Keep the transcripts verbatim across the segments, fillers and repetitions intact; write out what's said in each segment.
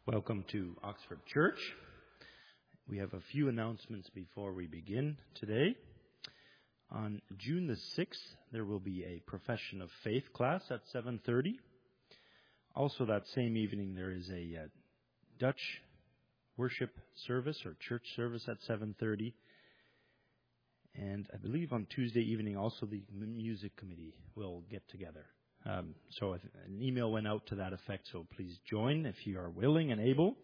Welcome to Oxford Church. We have a few announcements before we begin today. On June the sixth, there will be a Profession of Faith class at seven thirty. Also that same evening, there is a uh, Dutch worship service or church service at seven thirty. And I believe on Tuesday evening, also the music committee will get together. Um, so an email went out to that effect, so please join if you are willing and able.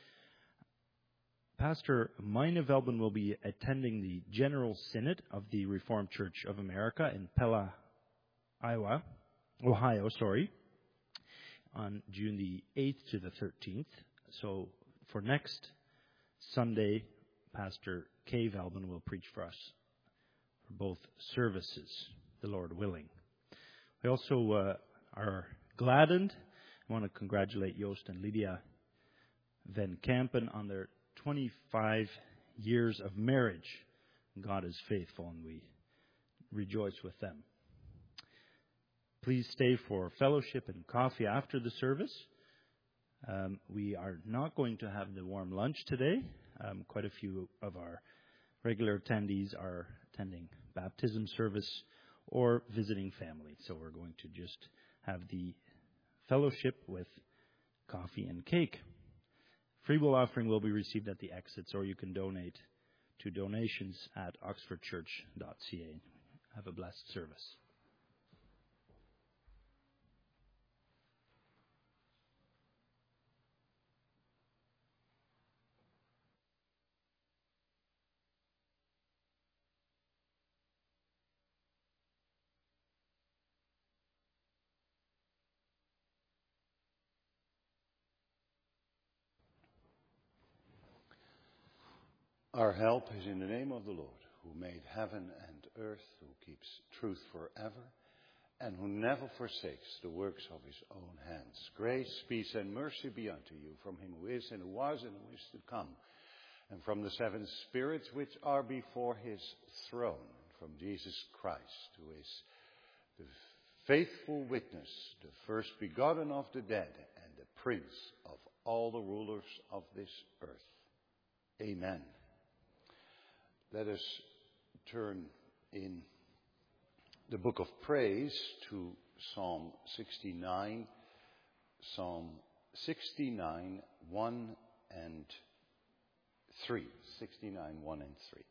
Pastor Meine Velben will be attending the General Synod of the Reformed Church of America in Pella, Iowa, Ohio, sorry, on June the eighth to the thirteenth. So for next Sunday, Pastor Kay Velben will preach for us for both services, the Lord willing. We also uh, are gladdened. I want to congratulate Joost and Lydia Van Kampen on their twenty-five years of marriage. God is faithful, and we rejoice with them. Please stay for fellowship and coffee after the service. Um, we are not going to have the warm lunch today. Um, quite a few of our regular attendees are attending baptism service or visiting family. So we're going to just have the fellowship with coffee and cake. Free will offering will be received at the exits, or you can donate to donations at oxford church dot c a. Have a blessed service. Our help is in the name of the Lord, who made heaven and earth, who keeps truth forever, and who never forsakes the works of his own hands. Grace, peace, and mercy be unto you from him who is, and who was, and who is to come, and from the seven spirits which are before his throne, and from Jesus Christ, who is the faithful witness, the first begotten of the dead, and the prince of all the rulers of this earth. Amen. Let us turn in the book of praise to Psalm sixty-nine, Psalm sixty-nine, one and three. sixty-nine, one and three.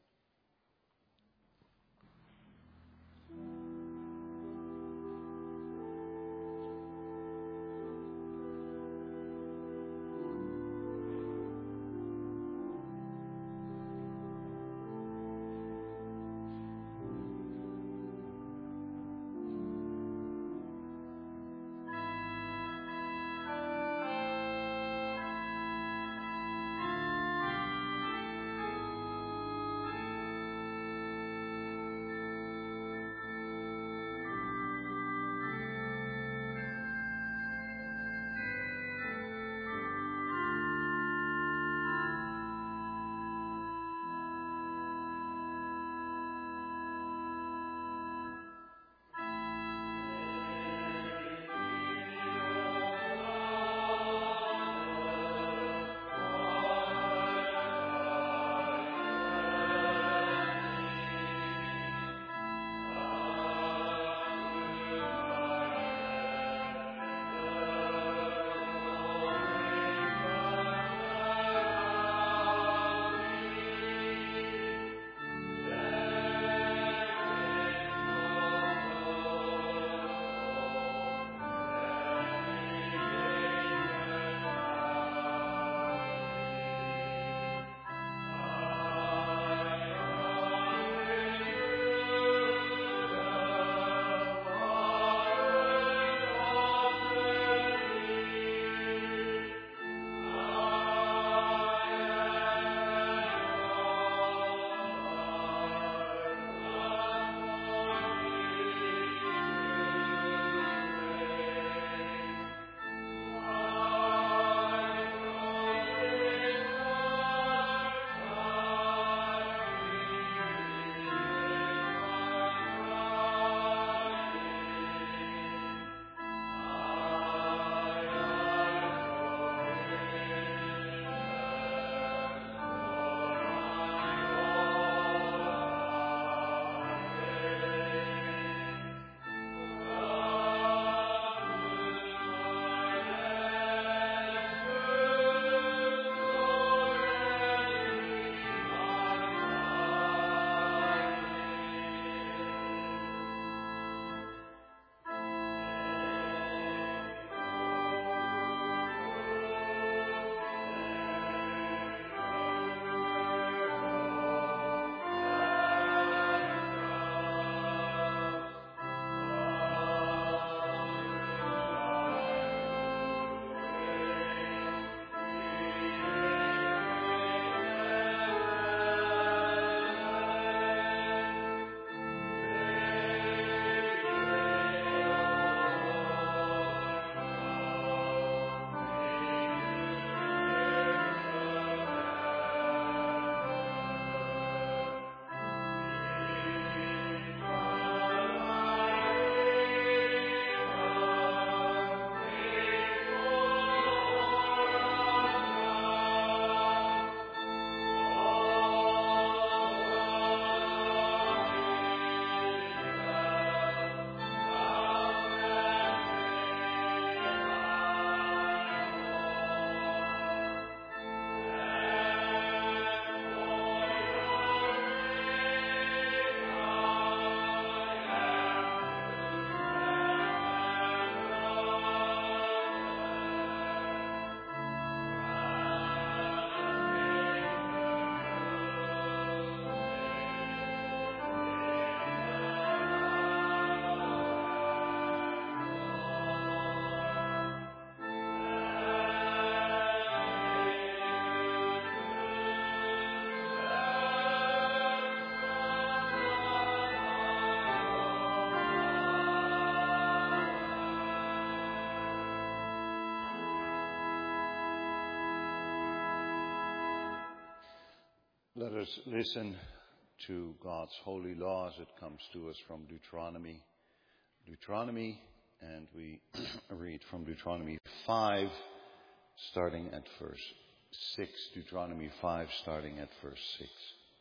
Let us listen to God's holy law as it comes to us from Deuteronomy. Deuteronomy, and we read from Deuteronomy five, starting at verse six. Deuteronomy five, starting at verse six.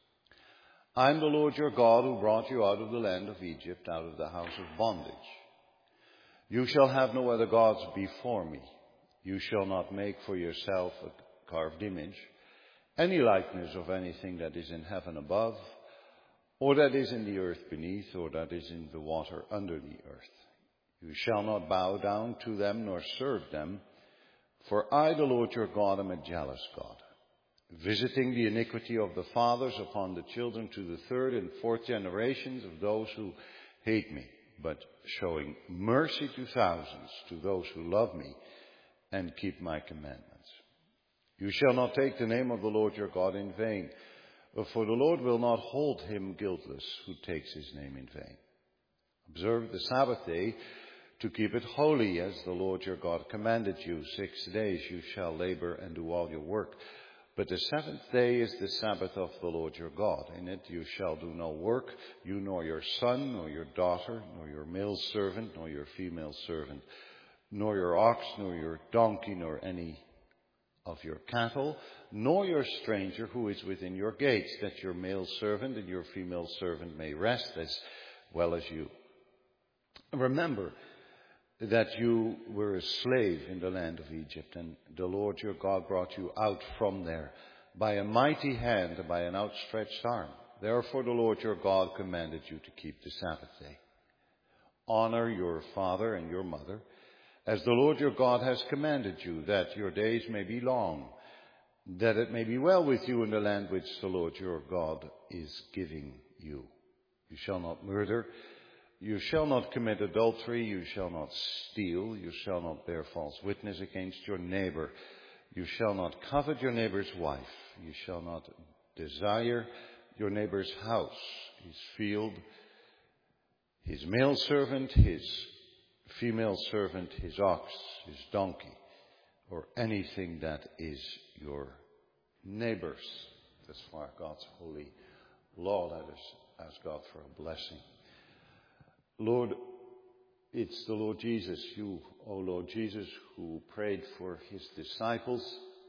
I am the Lord your God who brought you out of the land of Egypt, out of the house of bondage. You shall have no other gods before me. You shall not make for yourself a carved image, any likeness of anything that is in heaven above, or that is in the earth beneath, or that is in the water under the earth. You shall not bow down to them nor serve them, for I, the Lord your God, am a jealous God, visiting the iniquity of the fathers upon the children to the third and fourth generations of those who hate me, but showing mercy to thousands, to those who love me and keep my commandments. You shall not take the name of the Lord your God in vain, for the Lord will not hold him guiltless who takes his name in vain. Observe the Sabbath day to keep it holy, as the Lord your God commanded you. Six days you shall labor and do all your work. But the seventh day is the Sabbath of the Lord your God. In it you shall do no work, you nor your son, nor your daughter, nor your male servant, nor your female servant, nor your ox, nor your donkey, nor any of your cattle, nor your stranger who is within your gates, that your male servant and your female servant may rest as well as you. Remember that you were a slave in the land of Egypt, and the Lord your God brought you out from there by a mighty hand and by an outstretched arm. Therefore the Lord your God commanded you to keep the Sabbath day. Honor your father and your mother, as the Lord your God has commanded you, that your days may be long, that it may be well with you in the land which the Lord your God is giving you. You shall not murder. You shall not commit adultery, you shall not steal, you shall not bear false witness against your neighbor, you shall not covet your neighbor's wife, you shall not desire your neighbor's house, his field, his male servant, his female servant, his ox, his donkey, or anything that is your neighbor's. As far God's holy law, let us ask God for a blessing. Lord, it's the Lord Jesus, you, O Lord Jesus, who prayed for his disciples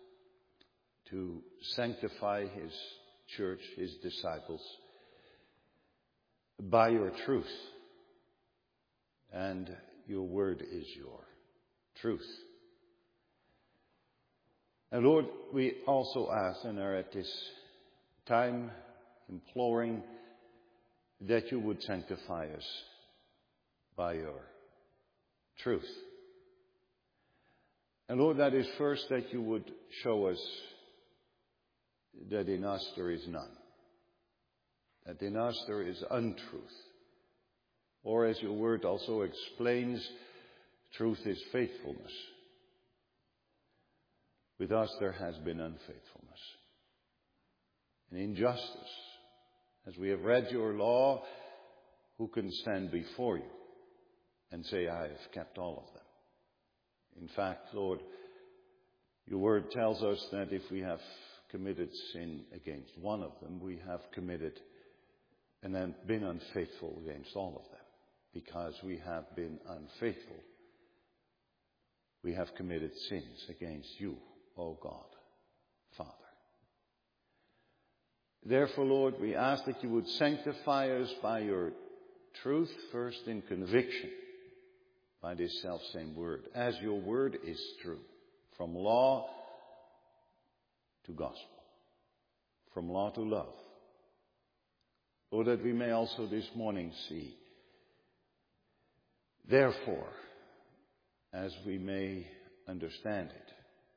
to sanctify his church, his disciples, by your truth. And your word is your truth. And Lord, we also ask and are at this time imploring that you would sanctify us by your truth. And Lord, that is first that you would show us that in us there is none. That in us there is untruth. Or as your word also explains, truth is faithfulness. With us there has been unfaithfulness and injustice. As we have read your law, who can stand before you and say, I have kept all of them? In fact, Lord, your word tells us that if we have committed sin against one of them, we have committed and then been unfaithful against all of them. Because we have been unfaithful, we have committed sins against you, O God, Father. Therefore, Lord, we ask that you would sanctify us by your truth, first in conviction, by this selfsame word, as your word is true, from law to gospel, from law to love. Lord, that we may also this morning see, therefore, as we may understand it,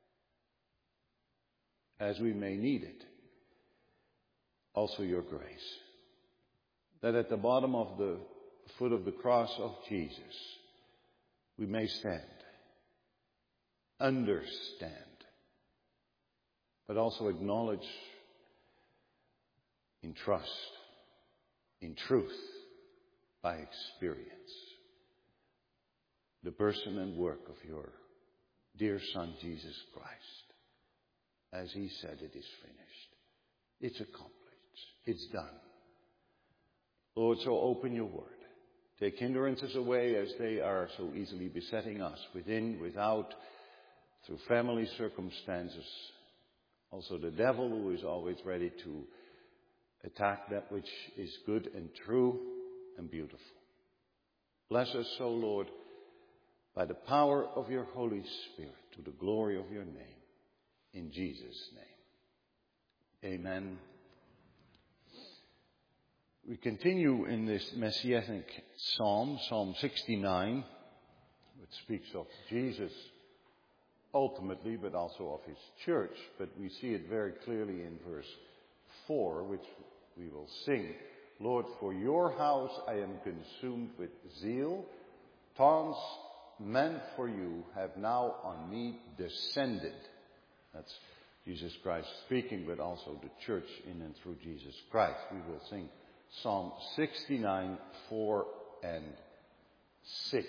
as we may need it, also your grace. That at the bottom of the foot of the cross of Jesus, we may stand, understand, but also acknowledge in trust, in truth, by experience, the person and work of your dear Son, Jesus Christ. As he said, it is finished. It's accomplished. It's done. Lord, so open your word. Take hindrances away as they are so easily besetting us, within, without, through family circumstances. Also the devil, who is always ready to attack that which is good and true and beautiful. Bless us, O Lord, by the power of your Holy Spirit, to the glory of your name. In Jesus' name. Amen. We continue in this messianic psalm, Psalm sixty-nine, which speaks of Jesus ultimately, but also of his church. But we see it very clearly in verse four, which we will sing. Lord, for your house I am consumed with zeal. Taunts meant for you have now on me descended. That's Jesus Christ speaking, but also the church in and through Jesus Christ. We will sing Psalm sixty-nine, four and six.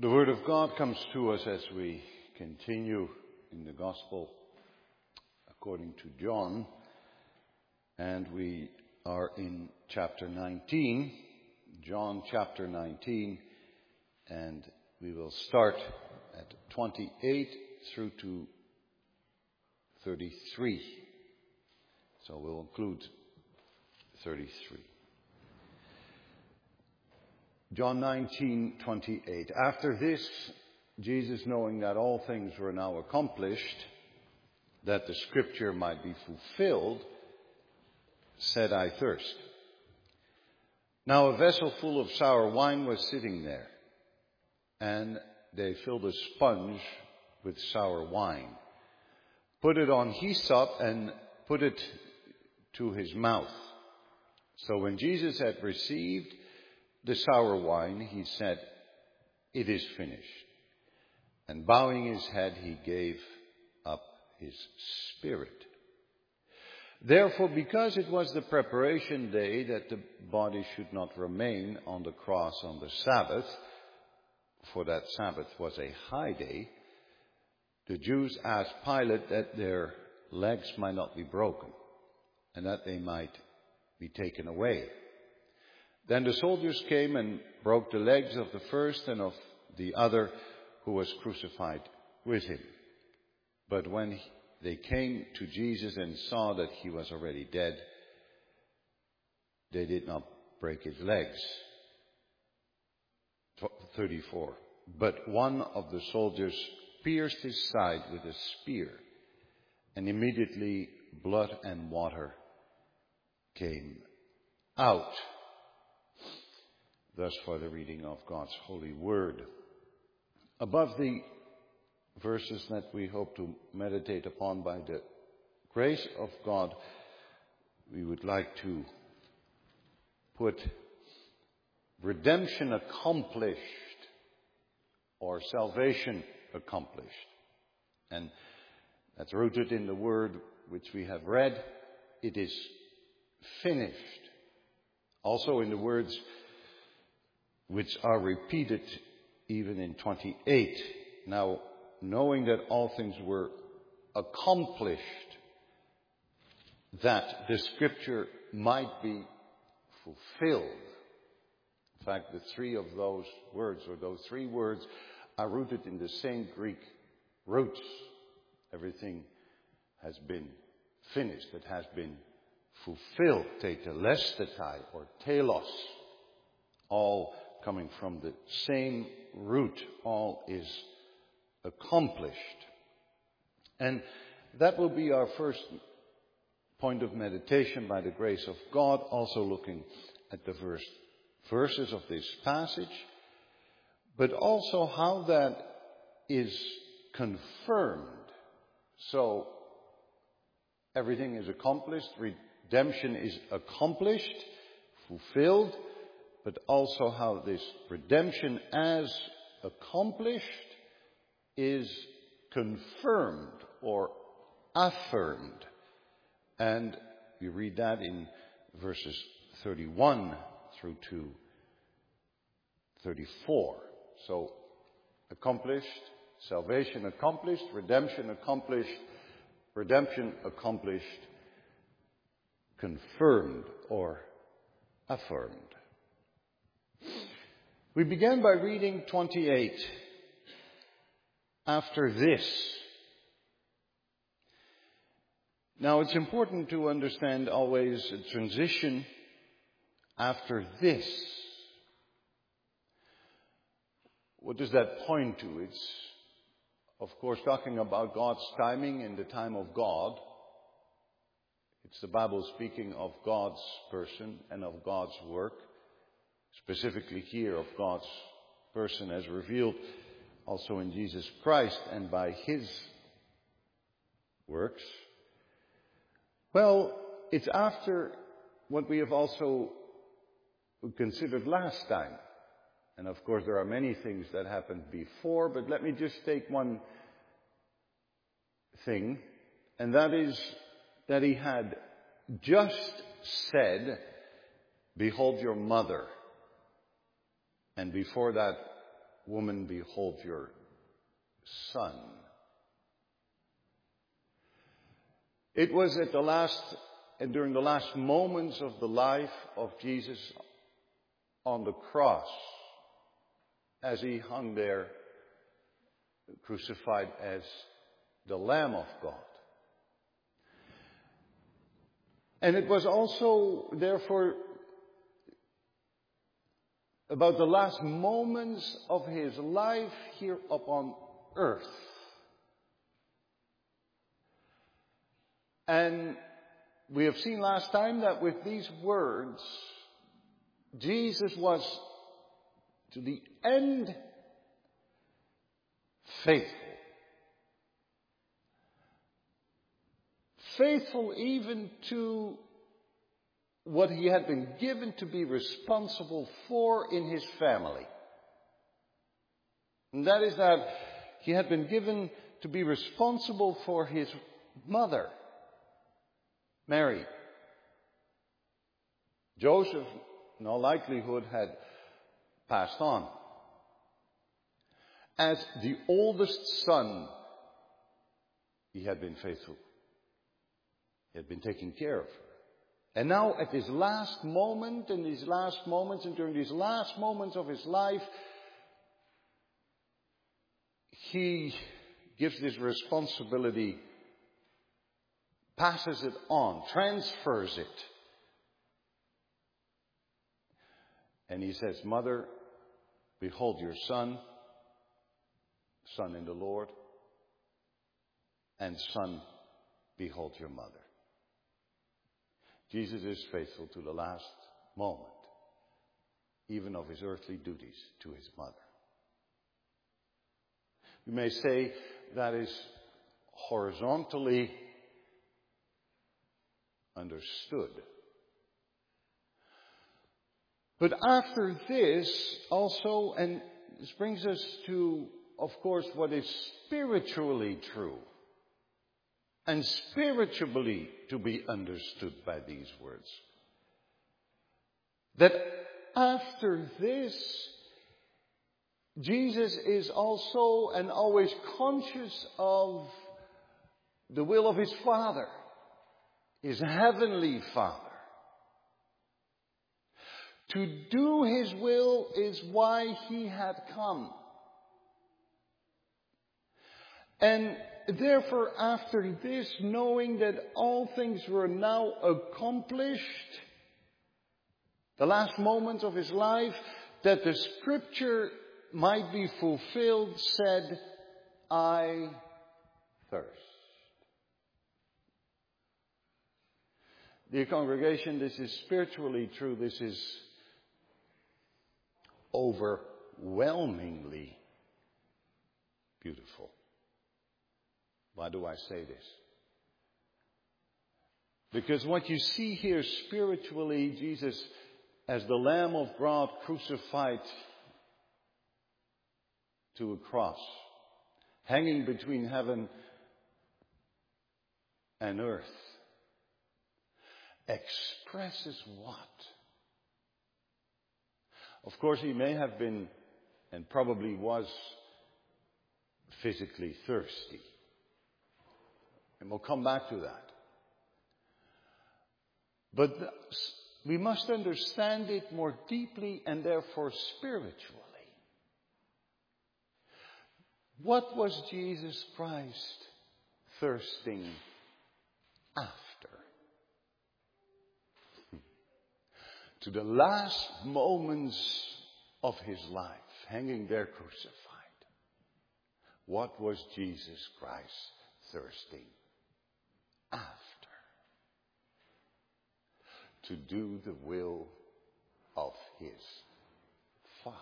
The Word of God comes to us as we continue in the Gospel according to John, and we are in chapter nineteen, John chapter nineteen, and we will start at twenty-eight through to thirty-three. So we'll include thirty-three. John nineteen twenty-eight. After this, Jesus, knowing that all things were now accomplished, that the scripture might be fulfilled, said, I thirst. Now a vessel full of sour wine was sitting there, and they filled a sponge with sour wine, put it on hyssop, and put it to his mouth. So when Jesus had received the sour wine, he said, it is finished. And bowing his head, he gave up his spirit. Therefore, because it was the preparation day that the body should not remain on the cross on the Sabbath, for that Sabbath was a high day, the Jews asked Pilate that their legs might not be broken, and that they might be taken away. Then the soldiers came and broke the legs of the first and of the other who was crucified with him. But when they came to Jesus and saw that he was already dead, they did not break his legs. thirty-four. But one of the soldiers pierced his side with a spear, and immediately blood and water came out. Thus for the reading of God's holy word. Above the verses that we hope to meditate upon by the grace of God, we would like to put redemption accomplished or salvation accomplished. And that's rooted in the word which we have read. It is finished. Also in the words which are repeated even in twenty-eight. Now, knowing that all things were accomplished, that the scripture might be fulfilled. In fact, the three of those words, or those three words, are rooted in the same Greek roots. Everything has been finished. It has been fulfilled. Tetelestai, or telos. All coming from the same root. All is accomplished. And that will be our first point of meditation by the grace of God, also looking at the verse, verses of this passage, but also how that is confirmed. So everything is accomplished, redemption is accomplished, fulfilled, but also how this redemption as accomplished is confirmed or affirmed. And we read that in verses thirty-one through to thirty-four. So accomplished, salvation accomplished, redemption accomplished, redemption accomplished, confirmed or affirmed. We began by reading twenty-eight. After this. Now it's important to understand always a transition after this. What does that point to? It's, of course, talking about God's timing in the time of God. It's the Bible speaking of God's person and of God's work. Specifically here of God's person as revealed also in Jesus Christ and by his works. Well, it's after what we have also considered last time. And of course there are many things that happened before, but let me just take one thing, and that is that he had just said, behold your mother. And before that, woman, behold your son. It was at the last, and during the last moments of the life of Jesus on the cross, as he hung there, crucified as the Lamb of God. And it was also, therefore, about the last moments of his life here upon earth. And we have seen last time that with these words, Jesus was to the end faithful. Faithful even to what he had been given to be responsible for in his family. And that is that he had been given to be responsible for his mother, Mary. Joseph, in all likelihood, had passed on. As the oldest son, he had been faithful. He had been taking care of her. And now at his last moment, in these last moments, and during these last moments of his life, he gives this responsibility, passes it on, transfers it. And he says, Mother, behold your son, son in the Lord, and son, behold your mother. Jesus is faithful to the last moment, even of his earthly duties to his mother. You may say that is horizontally understood. But after this also, and this brings us to, of course, what is spiritually true. And spiritually to be understood by these words. That after this, Jesus is also and always conscious of the will of his Father, his heavenly Father. To do his will is why he had come. And therefore, after this, knowing that all things were now accomplished, the last moments of his life, that the scripture might be fulfilled, said, I thirst. Dear congregation, this is spiritually true. This is overwhelmingly beautiful. Why do I say this? Because what you see here spiritually, Jesus as the Lamb of God crucified to a cross, hanging between heaven and earth, expresses what? Of course, he may have been, and probably was, physically thirsty. And we'll come back to that. But we must understand it more deeply and therefore spiritually. What was Jesus Christ thirsting after? To the last moments of his life, hanging there crucified. What was Jesus Christ thirsting after? To do the will of his Father.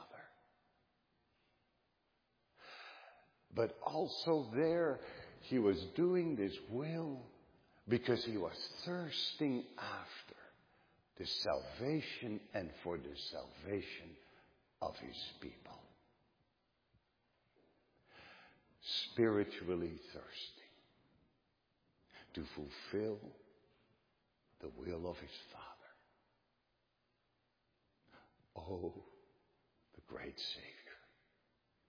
But also there, he was doing this will because he was thirsting after the salvation and for the salvation of his people. Spiritually thirsting to fulfill the will of his Father. Oh, the great Savior.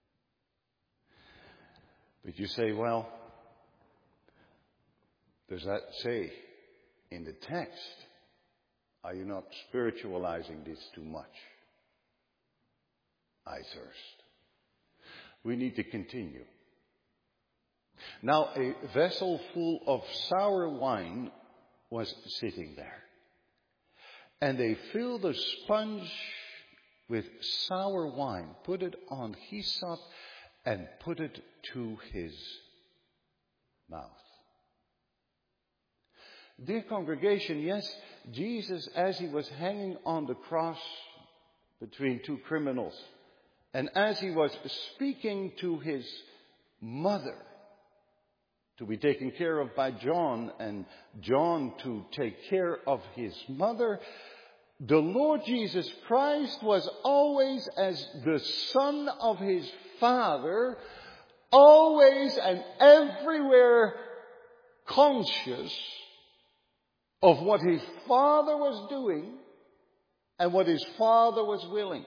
But you say, well, does that say in the text, are you not spiritualizing this too much? I thirst. We need to continue. Now, a vessel full of sour wine was sitting there. And they filled a sponge with sour wine, put it on hyssop, and put it to his mouth. Dear congregation, yes, Jesus, as he was hanging on the cross between two criminals, and as he was speaking to his mother, to be taken care of by John, and John to take care of his mother, the Lord Jesus Christ was always, as the Son of his Father, always and everywhere conscious of what his Father was doing and what his Father was willing.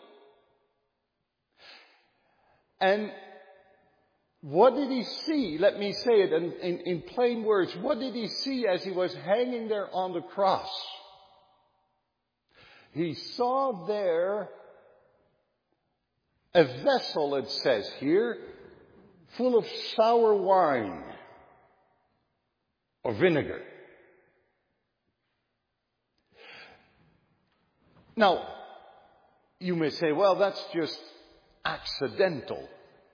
And what did he see? Let me say it in, in, in plain words. What did he see as he was hanging there on the cross? He saw there a vessel, it says here, full of sour wine or vinegar. Now, you may say, well, that's just accidental.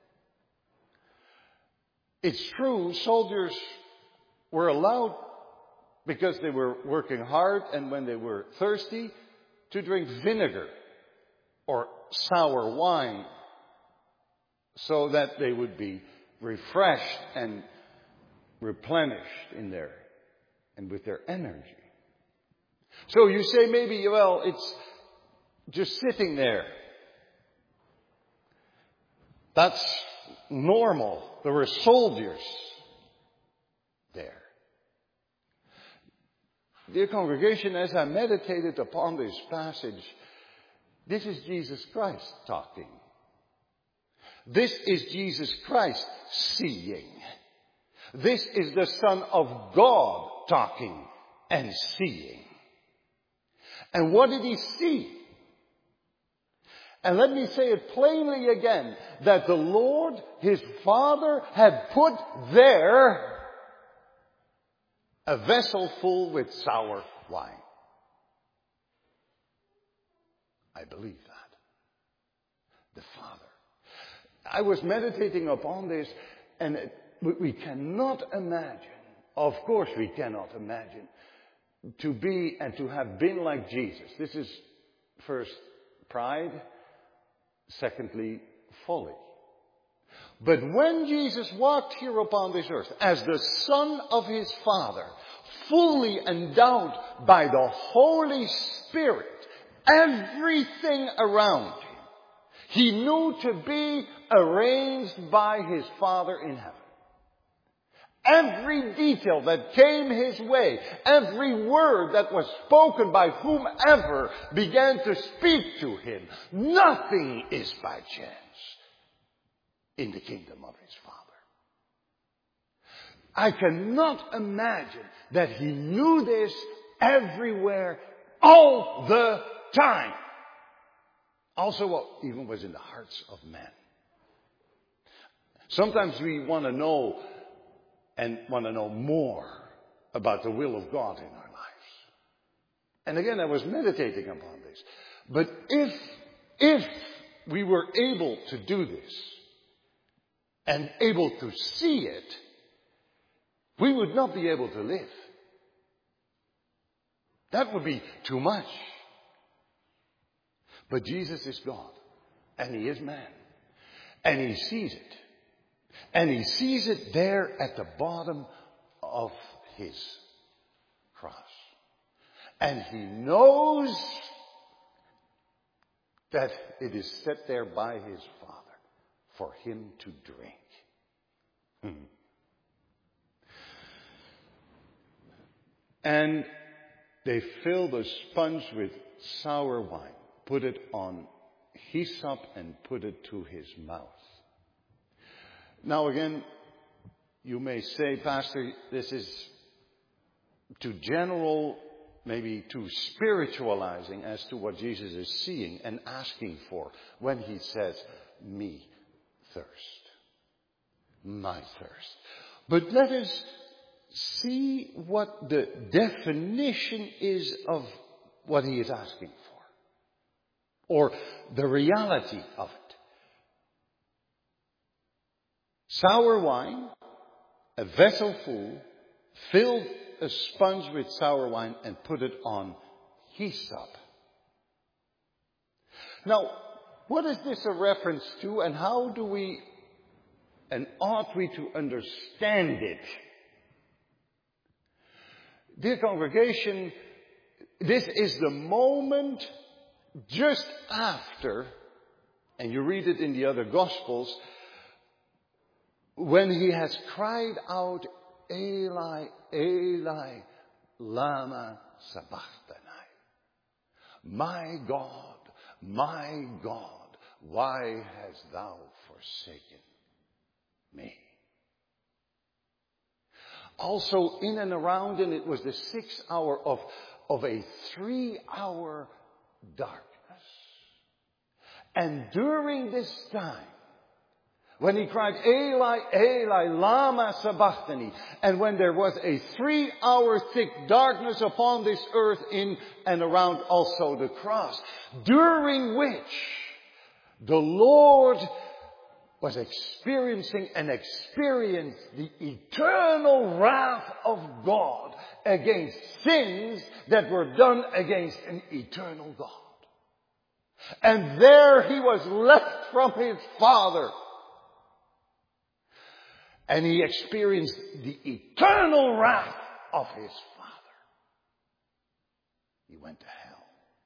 It's true, soldiers were allowed, because they were working hard and when they were thirsty, to drink vinegar or sour wine so that they would be refreshed and replenished in their and with their energy. So you say maybe, well, it's just sitting there. That's normal. There were soldiers there. Dear congregation, as I meditated upon this passage, this is Jesus Christ talking. This is Jesus Christ seeing. This is the Son of God talking and seeing. And what did he see? And let me say it plainly again, that the Lord, his Father, had put there a vessel full with sour wine. I believe that. The Father. I was meditating upon this, and it, we cannot imagine, of course we cannot imagine, to be and to have been like Jesus. This is first pride. Secondly, folly. But when Jesus walked here upon this earth as the Son of his Father, fully endowed by the Holy Spirit, everything around him, he knew to be arranged by his Father in heaven. Every detail that came his way, every word that was spoken by whomever began to speak to him, nothing is by chance in the kingdom of his Father. I cannot imagine that he knew this everywhere, all the time. Also, what even was in the hearts of men. Sometimes we want to know and want to know more about the will of God in our lives. And again, I was meditating upon this. But if, if we were able to do this and able to see it, we would not be able to live. That would be too much. But Jesus is God, and he is man, and he sees it. And he sees it there at the bottom of his cross. And he knows that it is set there by his Father for him to drink. Hmm. And they filled a sponge with sour wine, put it on hyssop and put it to his mouth. Now again, You may say, Pastor, this is too general, maybe too spiritualizing as to what Jesus is seeing and asking for when he says, me thirst. My thirst. But let us see what the definition is of what he is asking for. Or the reality of it. Sour wine, a vessel full, filled a sponge with sour wine and put it on hyssop. Now, what is this a reference to, and how do we, and ought we to understand it? Dear congregation, this is the moment just after, and you read it in the other Gospels, when he has cried out, Eli, Eli, lama sabachthani. My God, my God, why hast thou forsaken me? Also in and around, and it was the sixth hour of, of a three-hour darkness. And during this time, when he cried, Eli, Eli, lama sabachthani, and when there was a three-hour thick darkness upon this earth in and around also the cross, during which the Lord was experiencing and experienced the eternal wrath of God against sins that were done against an eternal God. And there he was left from his Father. And he experienced the eternal wrath of his Father. He went to hell.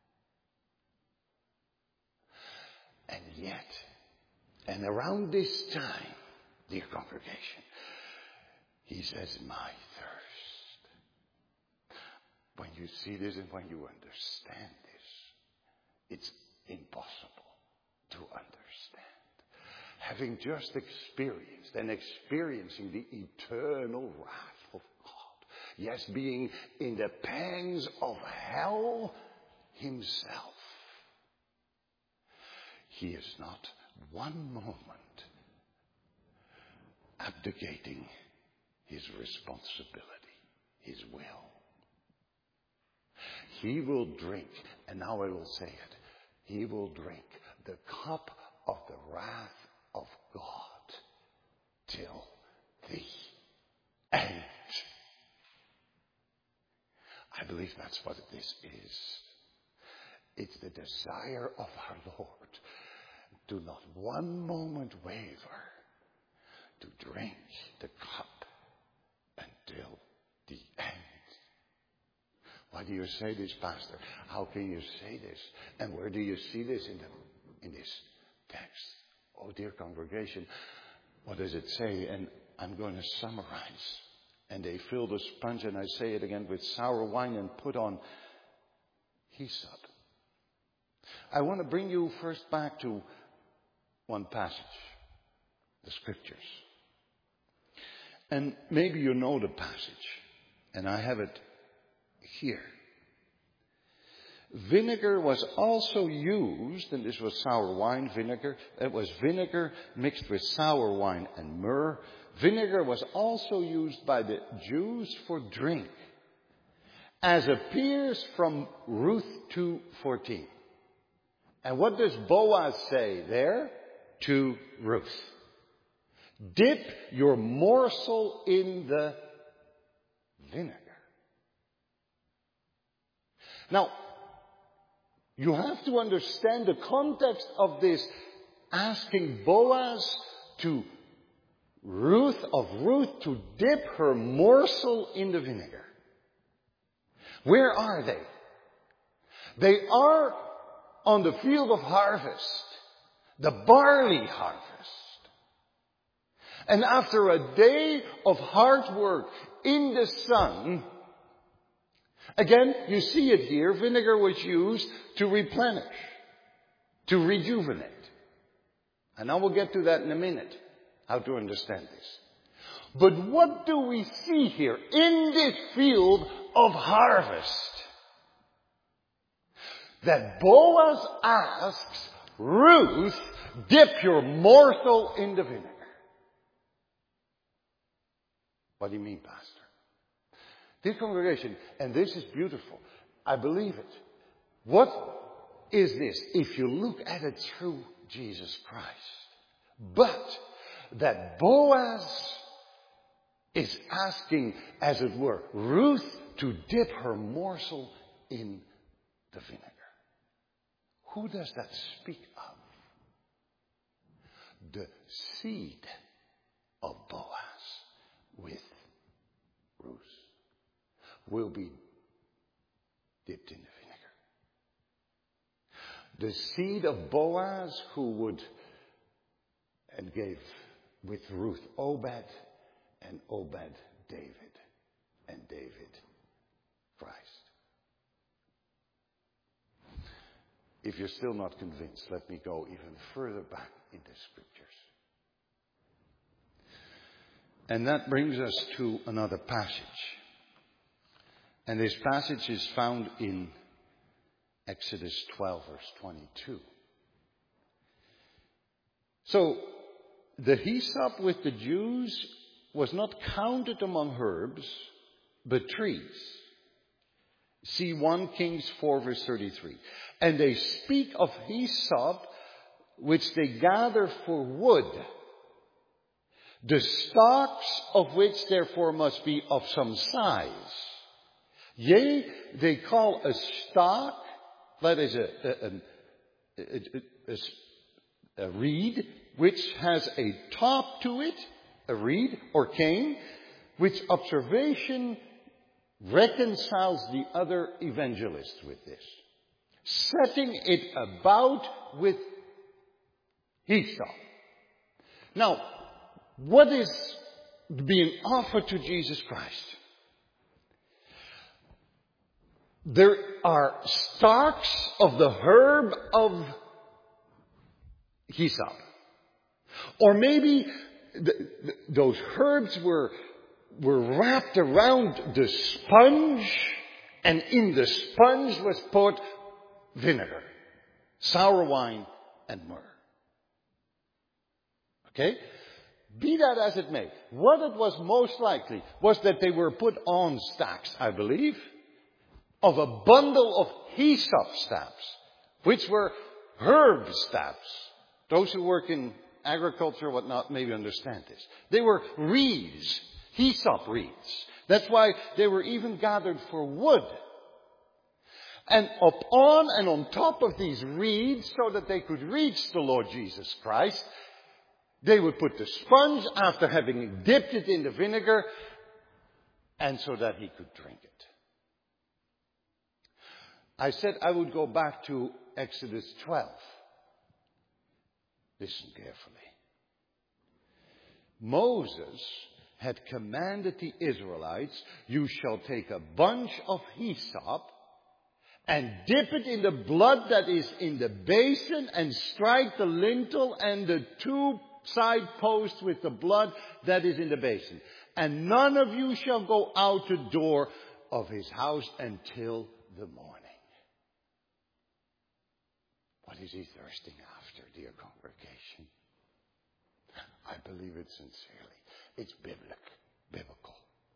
And yet, and around this time, dear congregation, he says, my thirst. When you see this and when you understand this, it's impossible to understand. Having just experienced and experiencing the eternal wrath of God. Yes, being in the pangs of hell himself. He is not one moment abdicating his responsibility, his will. He will drink, and now I will say it, he will drink the cup of the wrath of God till the end. I believe that's what this is. It's the desire of our Lord. Do not one moment waver to drink the cup until the end. Why do you say this, Pastor? How can you say this? And where do you see this in, the, in this text? Oh, dear congregation, what does it say? And I'm going to summarize. And they filled a sponge, and I say it again, with sour wine and put on hyssop. I want to bring you first back to one passage, the Scriptures. And maybe you know the passage, and I have it here. Vinegar was also used, and this was sour wine, vinegar. It was vinegar mixed with sour wine and myrrh. Vinegar was also used by the Jews for drink, as appears from Ruth two fourteen. And what does Boaz say there to Ruth? Dip your morsel in the vinegar. Now, you have to understand the context of this asking Boaz to Ruth, of Ruth, to dip her morsel in the vinegar. Where are they? They are on the field of harvest, the barley harvest. And after a day of hard work in the sun, again, you see it here, vinegar was used to replenish, to rejuvenate. And I will get to that in a minute, how to understand this. But what do we see here in this field of harvest? That Boaz asks Ruth, dip your morsel in the vinegar. What do you mean, Pastor? Dear congregation, and this is beautiful. I believe it. What is this? If you look at it through Jesus Christ. But that Boaz is asking, as it were, Ruth to dip her morsel in the vinegar. Who does that speak of? The seed of Boaz with Ruth will be dipped in the vinegar. The seed of Boaz who would and gave with Ruth Obed, and Obed David, and David Christ. If you're still not convinced, let me go even further back in the scriptures. And that brings us to another passage. And this passage is found in Exodus twelve, verse twenty-two. So, the hyssop with the Jews was not counted among herbs, but trees. See First Kings four, verse thirty-three. And they speak of hyssop, which they gather for wood, the stalks of which therefore must be of some size. Yea, they call a stalk, that is a, a, a, a, a reed, which has a top to it, a reed or cane, which observation reconciles the other evangelists with this. Setting it about with hyssop. Now, what is being offered to Jesus Christ? There are stalks of the herb of hyssop. Or maybe the, the, those herbs were, were wrapped around the sponge, and in the sponge was put vinegar, sour wine, and myrrh. Okay? Be that as it may, what it was most likely was that they were put on stacks, I believe, of a bundle of hyssop staffs, which were herb staffs. Those who work in agriculture or whatnot maybe understand this. They were reeds, hyssop reeds. That's why they were even gathered for wood. And up on and on top of these reeds, so that they could reach the Lord Jesus Christ, they would put the sponge after having dipped it in the vinegar, and so that he could drink it. I said I would go back to Exodus twelve. Listen carefully. Moses had commanded the Israelites, you shall take a bunch of hyssop and dip it in the blood that is in the basin and strike the lintel and the two side posts with the blood that is in the basin. And none of you shall go out the door of his house until the morning. What is he thirsting after, dear congregation? I believe it sincerely. It's biblic, biblical.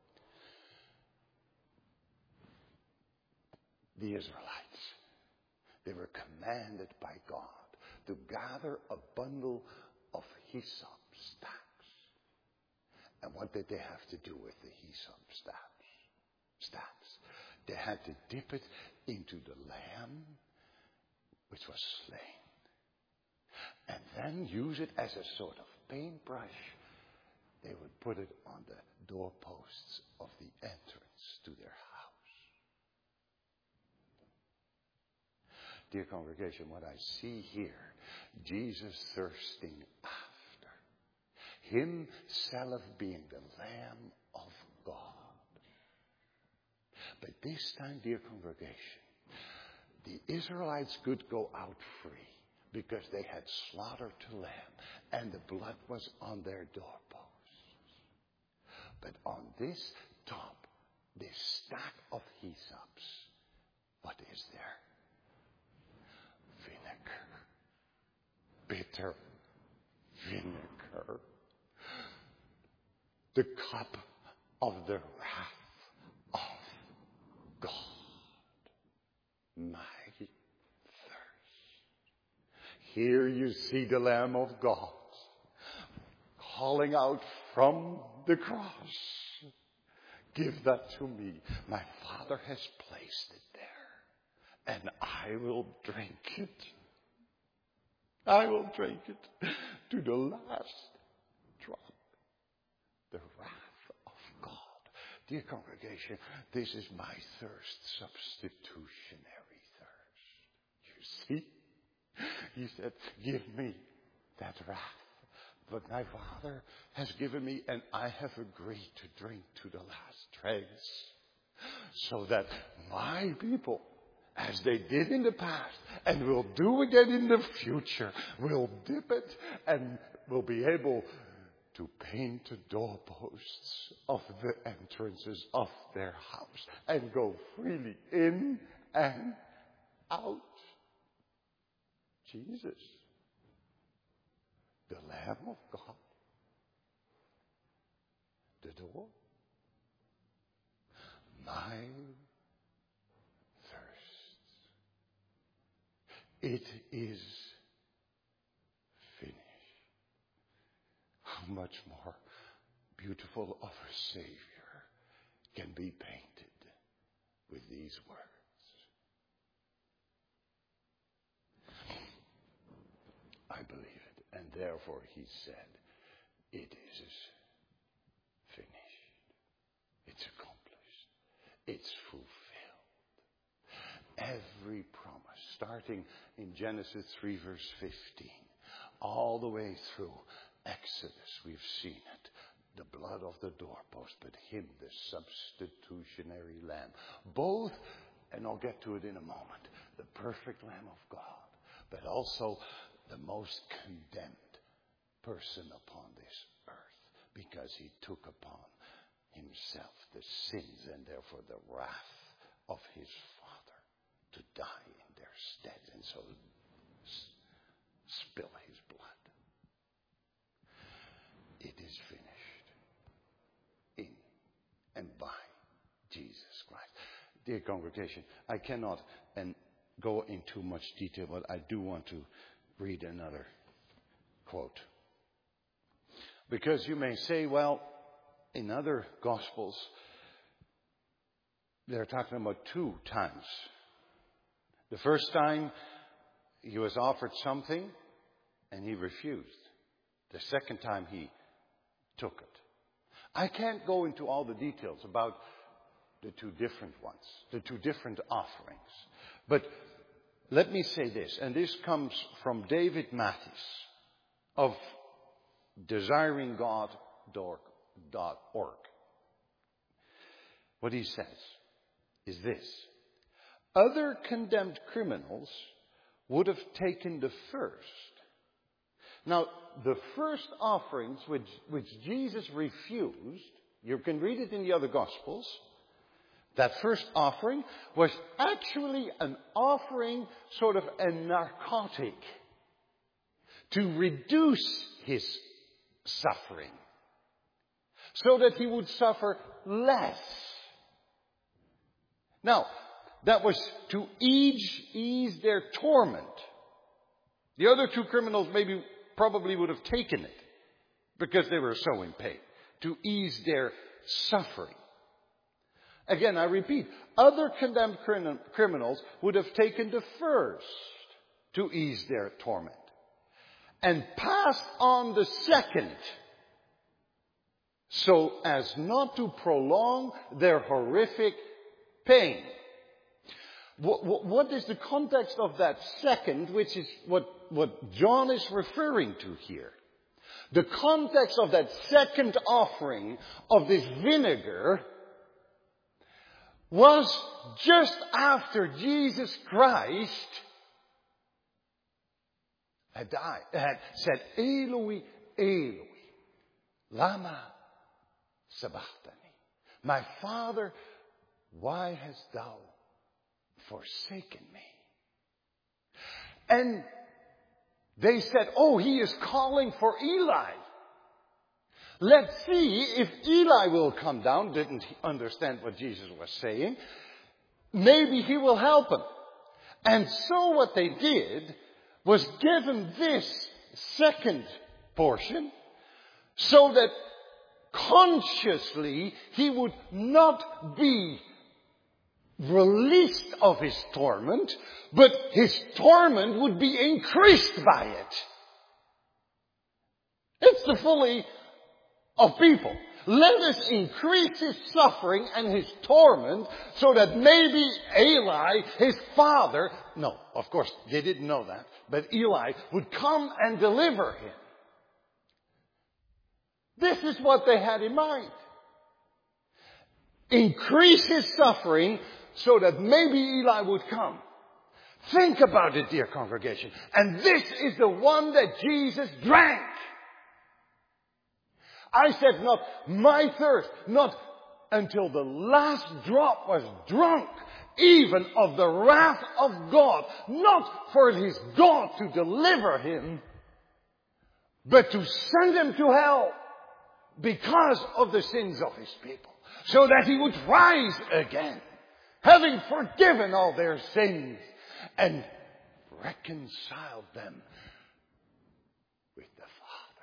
The Israelites, they were commanded by God to gather a bundle of hyssop stacks. And what did they have to do with the hyssop stacks? Stacks. They had to dip it into the lamb which was slain. And then use it as a sort of paintbrush. They would put it on the doorposts of the entrance to their house. Dear congregation, what I see here, Jesus thirsting after himself being the Lamb of God. But this time, dear congregation, the Israelites could go out free because they had slaughtered the lamb and the blood was on their doorposts. But on this top, this stack of hysops, what is there? Vinegar. Bitter vinegar. The cup of the wrath of God. My thirst. Here you see the Lamb of God calling out from the cross. Give that to me. My Father has placed it there. And I will drink it. I will drink it to the last drop. The wrath of God. Dear congregation, this is my thirst, substitutionary thirst. You see? He said, give me that wrath. But my Father has given me, and I have agreed to drink to the last dregs. So that my people, as they did in the past, and will do again in the future, will dip it and will be able to paint the doorposts of the entrances of their house and go freely in and out. Jesus, the Lamb of God, the door, my thirst. It is finished. How much more beautiful of a Savior can be painted with these words? I believe it. And therefore he said, it is finished. It's accomplished. It's fulfilled. Every promise, starting in Genesis three verse fifteen, all the way through Exodus, we've seen it. The blood of the doorpost, but him, the substitutionary lamb. Both, and I'll get to it in a moment, the perfect Lamb of God, but also the most condemned person upon this earth, because he took upon himself the sins and therefore the wrath of his Father to die in their stead, and so s- spill his blood. It is finished in and by Jesus Christ. Dear congregation, I cannot and go in too much detail, but I do want to read another quote. Because you may say, well, in other Gospels, they're talking about two times. The first time, he was offered something and he refused. The second time, he took it. I can't go into all the details about the two different ones, the two different offerings. But let me say this, and this comes from David Mathis of desiring god dot org. What he says is this: other condemned criminals would have taken the first. Now, the first offerings which, which Jesus refused, you can read it in the other Gospels, that first offering was actually an offering, sort of a narcotic, to reduce his suffering, so that he would suffer less. Now, that was to ease, ease their torment. The other two criminals maybe probably would have taken it because they were so in pain, to ease their suffering. Again, I repeat, other condemned criminals would have taken the first to ease their torment and passed on the second so as not to prolong their horrific pain. What, what is the context of that second, which is what, what John is referring to here? The context of that second offering of this vinegar was just after Jesus Christ had died, had said, Eloi, Eloi, lama sabachthani. My Father, why hast thou forsaken me? And they said, oh, he is calling for Eli. Let's see if Eli will come down. Didn't understand what Jesus was saying. Maybe he will help him. And so what they did was give him this second portion so that consciously he would not be released of his torment, but his torment would be increased by it. It's the folly of people. Let us increase his suffering and his torment so that maybe Eli, his father, no, of course they didn't know that, but Eli would come and deliver him. This is what they had in mind. Increase his suffering so that maybe Eli would come. Think about it, dear congregation. And this is the one that Jesus drank. I said not my thirst, not until the last drop was drunk, even of the wrath of God, not for his God to deliver him, but to send him to hell because of the sins of his people, so that he would rise again, having forgiven all their sins and reconciled them with the Father.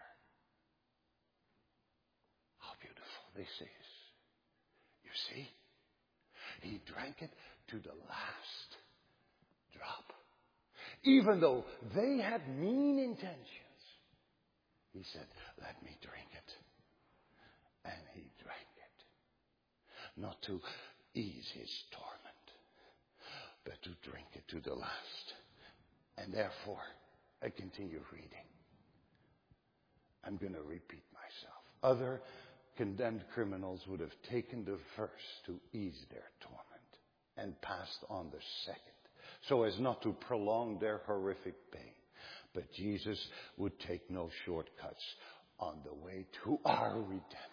How beautiful this is. You see, he drank it to the last drop. Even though they had mean intentions, he said, let me drink it. And he drank it. Not to ease his torment, but to drink it to the last. And therefore, I continue reading. I'm going to repeat myself. Other condemned criminals would have taken the first to ease their torment and passed on the second, so as not to prolong their horrific pain. But Jesus would take no shortcuts on the way to our redemption.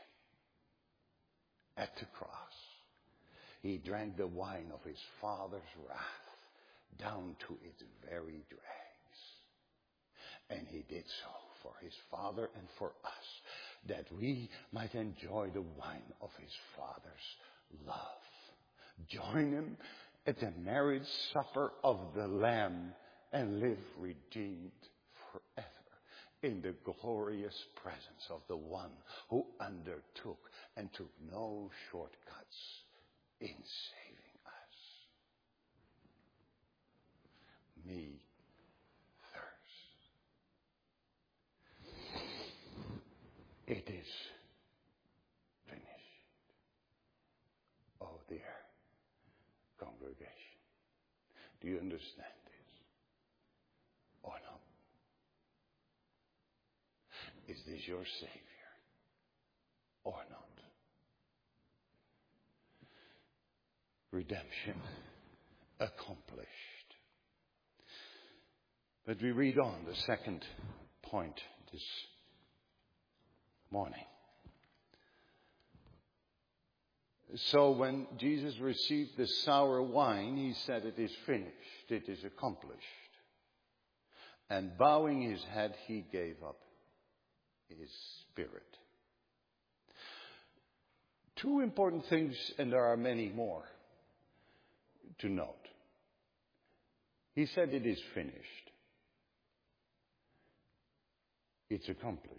At the cross, he drank the wine of his Father's wrath down to its very dregs. And he did so for his Father and for us, that we might enjoy the wine of his Father's love. Join him at the marriage supper of the Lamb and live redeemed forever in the glorious presence of the one who undertook and took no shortcuts in saving us. Me thirst. It is finished. Oh dear congregation, do you understand this or not? Is this your Savior or not? Redemption accomplished. But we read on the second point this morning. So when Jesus received the sour wine, he said, it is finished, it is accomplished. And bowing his head, he gave up his spirit. Two important things, and there are many more to note. He said it is finished. It's accomplished.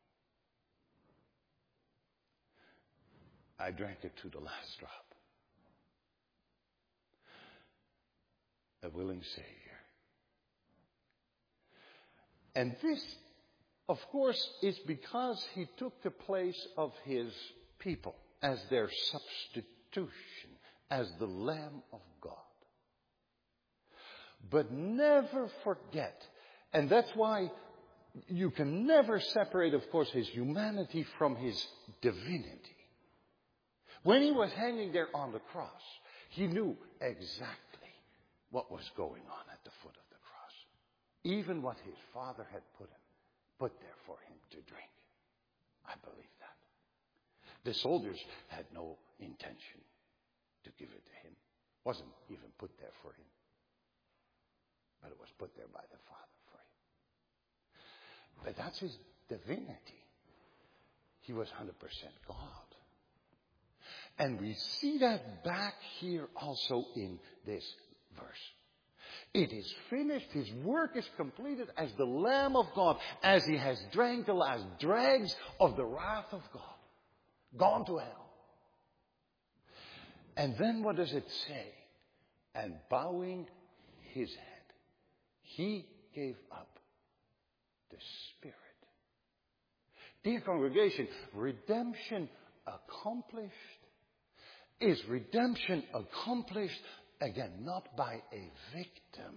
I drank it to the last drop. A willing Savior. And this, of course, is because he took the place of his people as their substitution, as the Lamb of God. But never forget, and that's why you can never separate, of course, his humanity from his divinity. When he was hanging there on the cross, he knew exactly what was going on at the foot of the cross. Even what his Father had put him, put there for him to drink. I believe that. The soldiers had no intention to give it to him. It wasn't even put there for him. But it was put there by the Father for him. But that's his divinity. He was one hundred percent God. And we see that back here also in this verse. It is finished. His work is completed as the Lamb of God, as he has drank the last dregs of the wrath of God. Gone to hell. And then what does it say? And bowing his head, he gave up the Spirit. Dear congregation, redemption accomplished. Is redemption accomplished, again, not by a victim,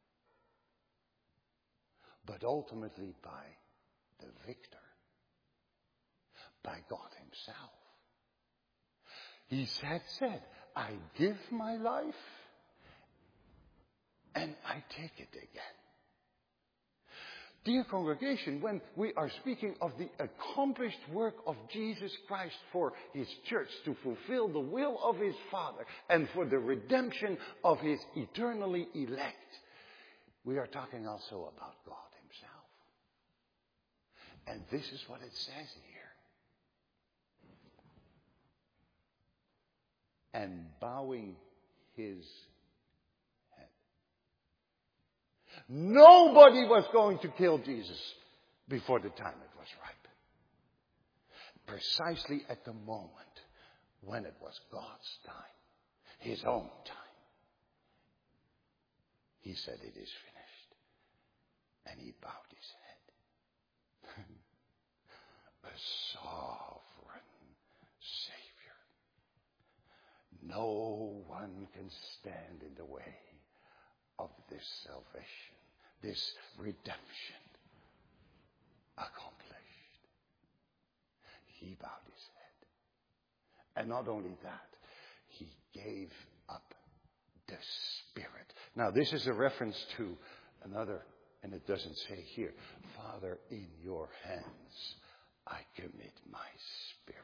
but ultimately by the victor, by God himself. He had said, I give my life and I take it again. Dear congregation, when we are speaking of the accomplished work of Jesus Christ for his church to fulfill the will of his Father and for the redemption of his eternally elect, we are talking also about God himself. And this is what it says here. And bowing his head. Nobody was going to kill Jesus before the time it was ripe. Precisely at the moment when it was God's time, his own time, he said, it is finished. And he bowed his head. A sovereign Savior. No one can stand in the way of this salvation, this redemption accomplished. He bowed his head. And not only that, he gave up the Spirit. Now this is a reference to another, and it doesn't say here, Father, in your hands I commit my spirit.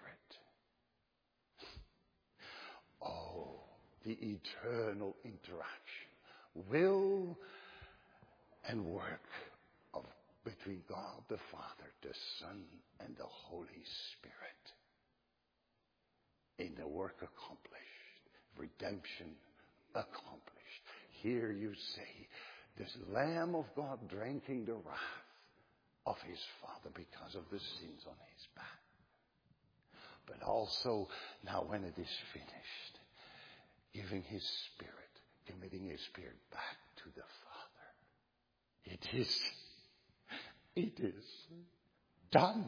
Oh, the eternal interaction, will and work of between God the Father, the Son, and the Holy Spirit. In the work accomplished, redemption accomplished. Here you say, this Lamb of God drinking the wrath of his Father because of the sins on his back. But also, now when it is finished, giving his Spirit, committing his Spirit back to the Father. It is, it is done.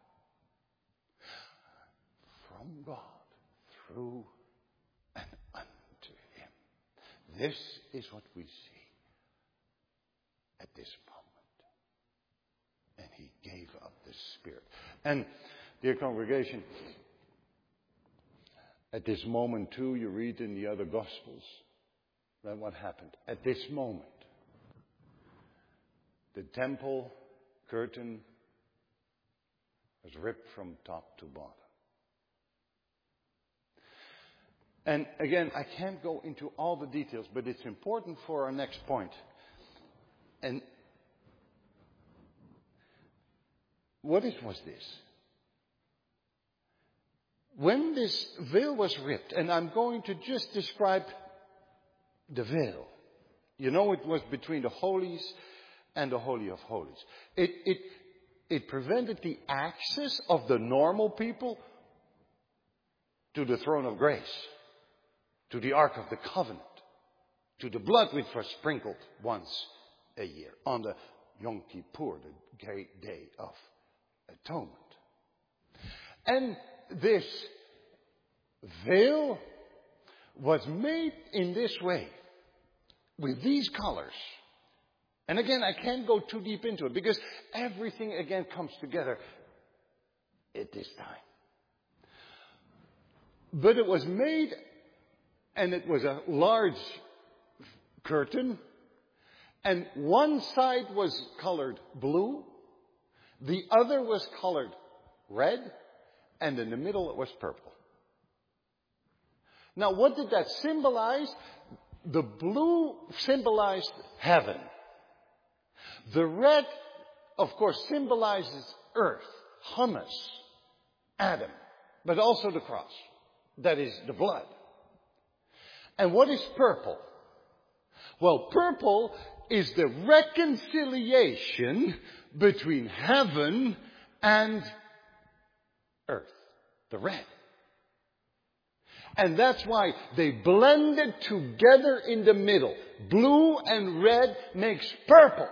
From God, through and unto him. This is what we see at this moment. And he gave up the Spirit. And, dear congregation, at this moment too, you read in the other Gospels, then what happened? At this moment, the temple curtain was ripped from top to bottom. And again, I can't go into all the details, but it's important for our next point. And what is, was this? When this veil was ripped, and I'm going to just describe the veil. You know, it was between the holies and the Holy of Holies. It, it, it prevented the access of the normal people to the throne of grace, to the Ark of the Covenant, to the blood which was sprinkled once a year on the Yom Kippur, the great day of atonement. And this veil was made in this way, with these colors. And again, I can't go too deep into it, because everything again comes together at this time. But it was made, and it was a large curtain, and one side was colored blue, the other was colored red, And in the middle it was purple. Now what did that symbolize? The blue symbolized heaven. The red, of course, symbolizes earth, humus, Adam, but also the cross. That is the blood. And what is purple? Well, purple is the reconciliation between heaven and earth, the red. And that's why they blended together in the middle. Blue and red makes purple.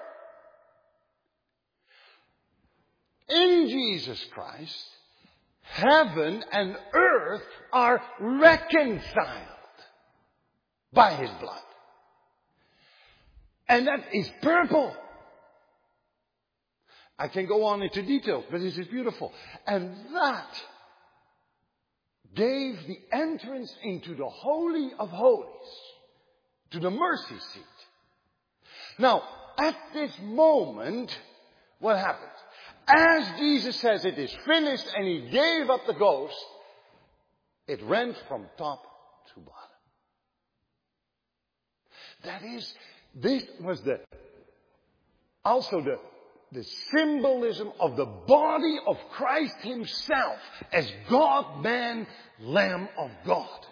In Jesus Christ, heaven and earth are reconciled by His blood. And that is purple. I can go on into details, but this is beautiful. And that gave the entrance into the Holy of Holies, to the mercy seat. Now, at this moment, what happens? As Jesus says it is finished and He gave up the ghost, it ran from top to bottom. That is, this was the also the, the symbolism of the body of Christ Himself as God, man, Lamb of God.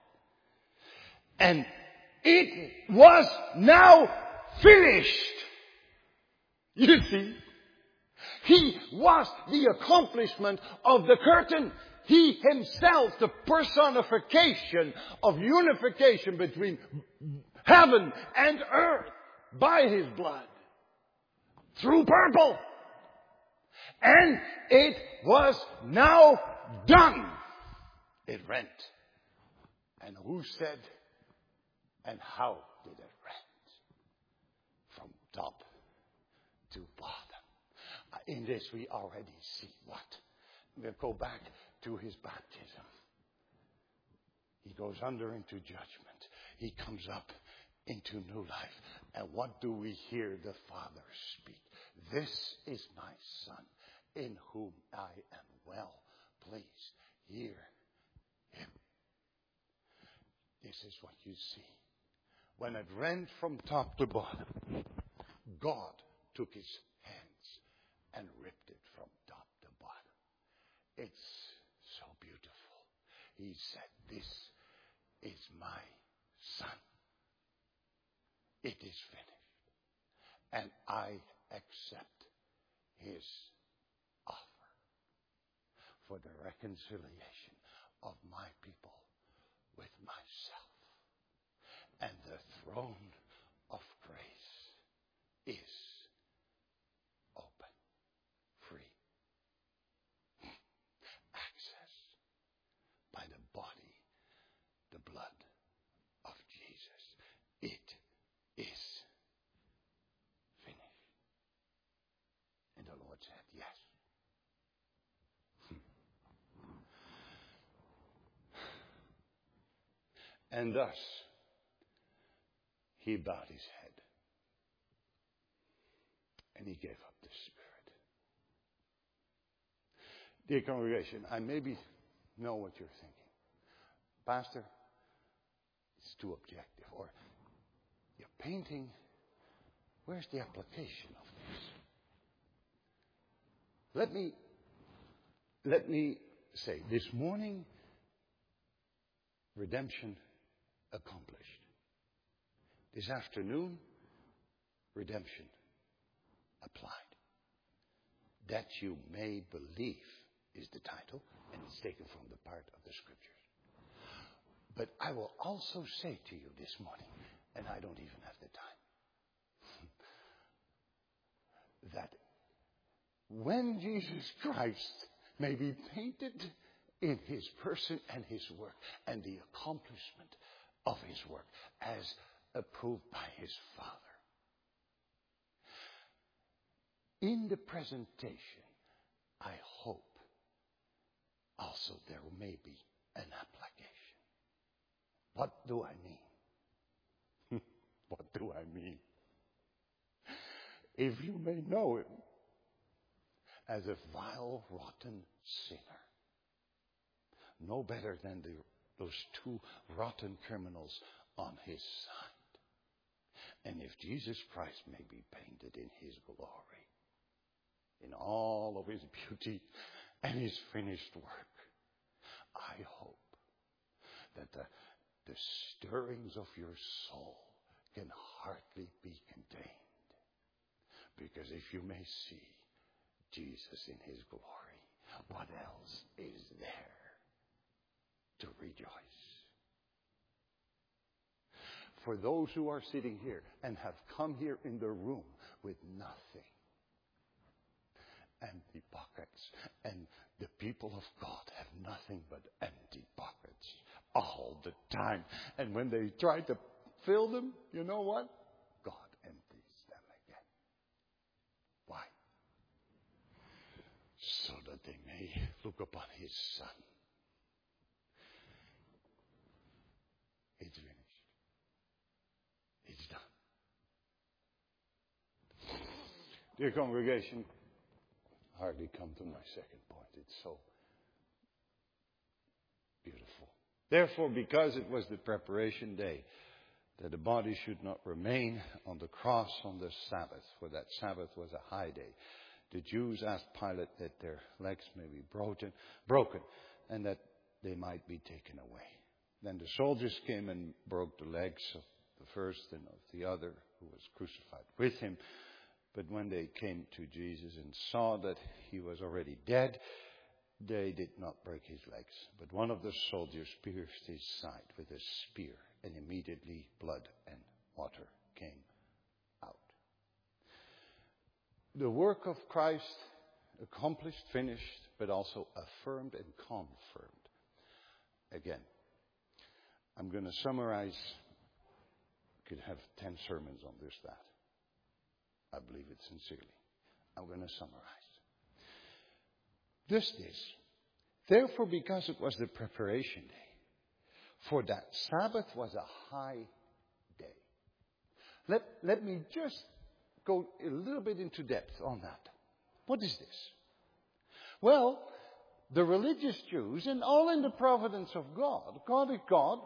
And it was now finished. You see, He was the accomplishment of the curtain. He Himself, the personification of unification between heaven and earth by His blood. Through purple. And it was now done. It rent. And who said, and how did it rent? From top to bottom. In this we already see what? We'll go back to His baptism. He goes under into judgment. He comes up into new life. And what do we hear the Father speak? This is my Son, in whom I am well pleased. Hear Him. This is what you see. When it ran from top to bottom, God took His hands and ripped it from top to bottom. It's so beautiful. He said, this is my Son. It is finished. And I accept His offer for the reconciliation of my people with myself. And the throne of grace is open, free. Access by the body, the blood of Jesus. It is finished. And the Lord said, yes. And thus, He bowed His head. And He gave up the Spirit. Dear congregation, I maybe know what you're thinking. Pastor, it's too objective. Or you're painting. Where's the application of this? Let me, let me say, this morning, redemption accomplished. This afternoon, redemption applied. That you may believe is the title, and it's taken from the part of the Scriptures. But I will also say to you this morning, and I don't even have the time, that when Jesus Christ may be painted in His person and His work, and the accomplishment of His work as approved by His Father. In the presentation, I hope also there may be an application. What do I mean? What do I mean? If you may know Him as a vile, rotten sinner, no better than the, those two rotten criminals on his side. And if Jesus Christ may be painted in his glory, in all of his beauty and his finished work, I hope that the, the stirrings of your soul can hardly be contained. Because if you may see Jesus in his glory, what else is there to rejoice? For those who are sitting here and have come here in the room with nothing, empty pockets, and the people of God have nothing but empty pockets all the time. And when they try to fill them, you know what? God empties them again. Why? So that they may look upon his Son. It's finished. It's done. Dear congregation, hardly come to my second point. It's so beautiful. Therefore, because it was the preparation day, that the body should not remain on the cross on the Sabbath, for that Sabbath was a high day, the Jews asked Pilate that their legs may be broken, broken, and that they might be taken away. Then the soldiers came and broke the legs of the first and of the other who was crucified with him. But when they came to Jesus and saw that he was already dead, they did not break his legs. But one of the soldiers pierced his side with a spear, and immediately blood and water came out. The work of Christ accomplished, finished, but also affirmed and confirmed. Again, I'm going to summarize. I could have ten sermons on this, that. I believe it sincerely. I'm going to summarize. This is, therefore, because it was the preparation day, for that Sabbath was a high day. Let, let me just go a little bit into depth on that. What is this? Well, the religious Jews, and all in the providence of God, God is God,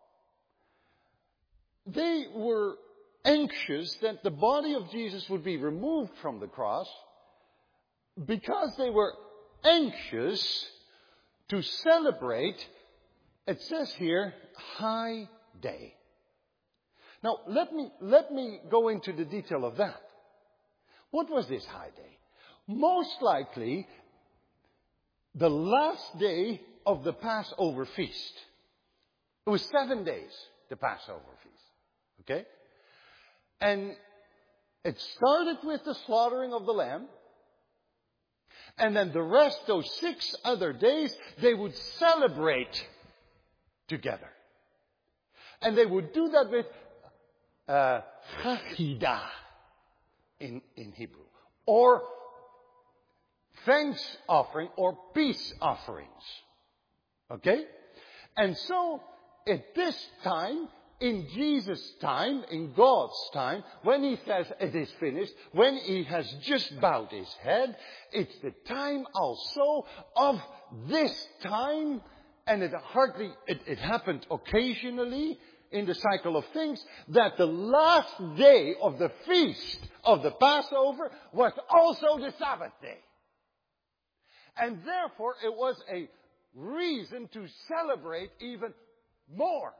they were anxious that the body of Jesus would be removed from the cross because they were anxious to celebrate, it says here, high day. Now, let me, let me go into the detail of that. What was this high day? Most likely, the last day of the Passover feast. It was seven days, the Passover feast. Okay? And it started with the slaughtering of the lamb. And then the rest, those six other days, they would celebrate together. And they would do that with uh, chagidah in, in Hebrew. Or thanks offering or peace offerings. Okay? And so, at this time, in Jesus' time, in God's time, when he says it is finished, when he has just bowed his head, it's the time also of this time, and it hardly, it, it happened occasionally in the cycle of things, that the last day of the feast of the Passover was also the Sabbath day. And therefore, it was a reason to celebrate even more.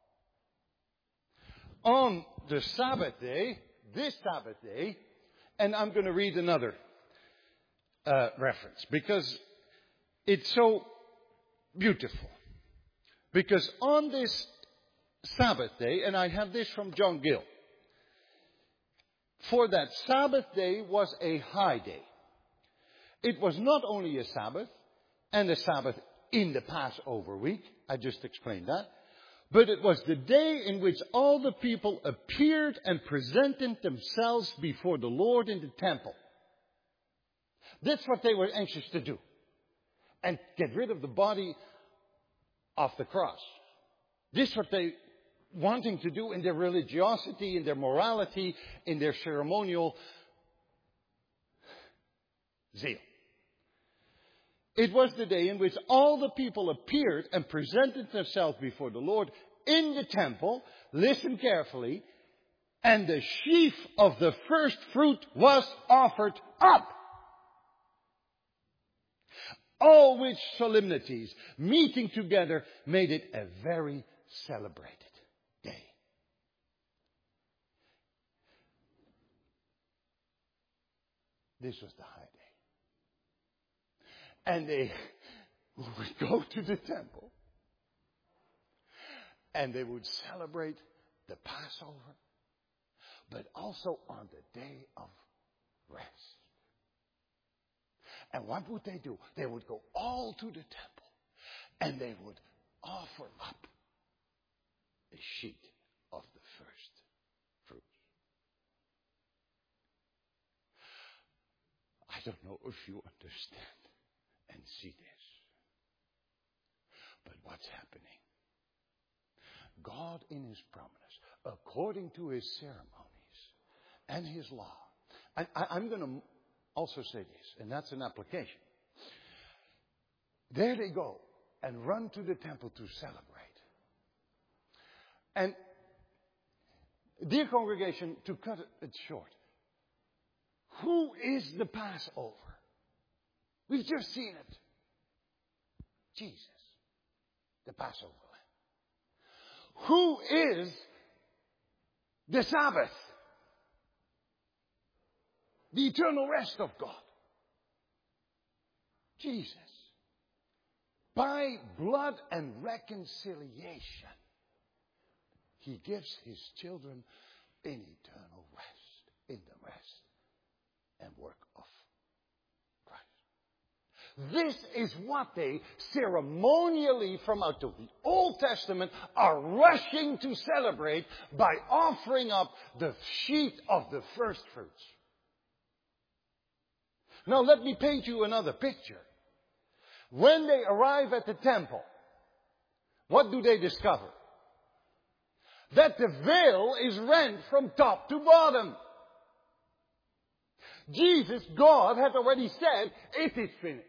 On the Sabbath day, this Sabbath day, and I'm going to read another uh, reference because it's so beautiful. Because on this Sabbath day, and I have this from John Gill, for that Sabbath day was a high day. It was not only a Sabbath, and a Sabbath in the Passover week, I just explained that, but it was the day in which all the people appeared and presented themselves before the Lord in the temple. That's what they were anxious to do. And get rid of the body off the cross. This is what they wanting to do in their religiosity, in their morality, in their ceremonial zeal. It was the day in which all the people appeared and presented themselves before the Lord in the temple. Listen carefully. And the sheaf of the first fruit was offered up. All which solemnities, meeting together, made it a very celebrated day. This was the high day. And they would go to the temple. And they would celebrate the Passover. But also on the day of rest. And what would they do? They would go all to the temple. And they would offer up a sheet of the first fruits. I don't know if you understand and see this. But what's happening? God in His promise, according to His ceremonies and His law. I, I, I'm going to also say this, and that's an application. There they go and run to the temple to celebrate. And, dear congregation, to cut it short, who is the Passover? We've just seen it. Jesus, the Passover Lamb. Who is the Sabbath? The eternal rest of God. Jesus. By blood and reconciliation, He gives His children an eternal rest in the rest and work of Christ. This is what they ceremonially from out of the Old Testament are rushing to celebrate by offering up the sheet of the first fruits. Now let me paint you another picture. When they arrive at the temple, what do they discover? That the veil is rent from top to bottom. Jesus, God, had already said, it is finished.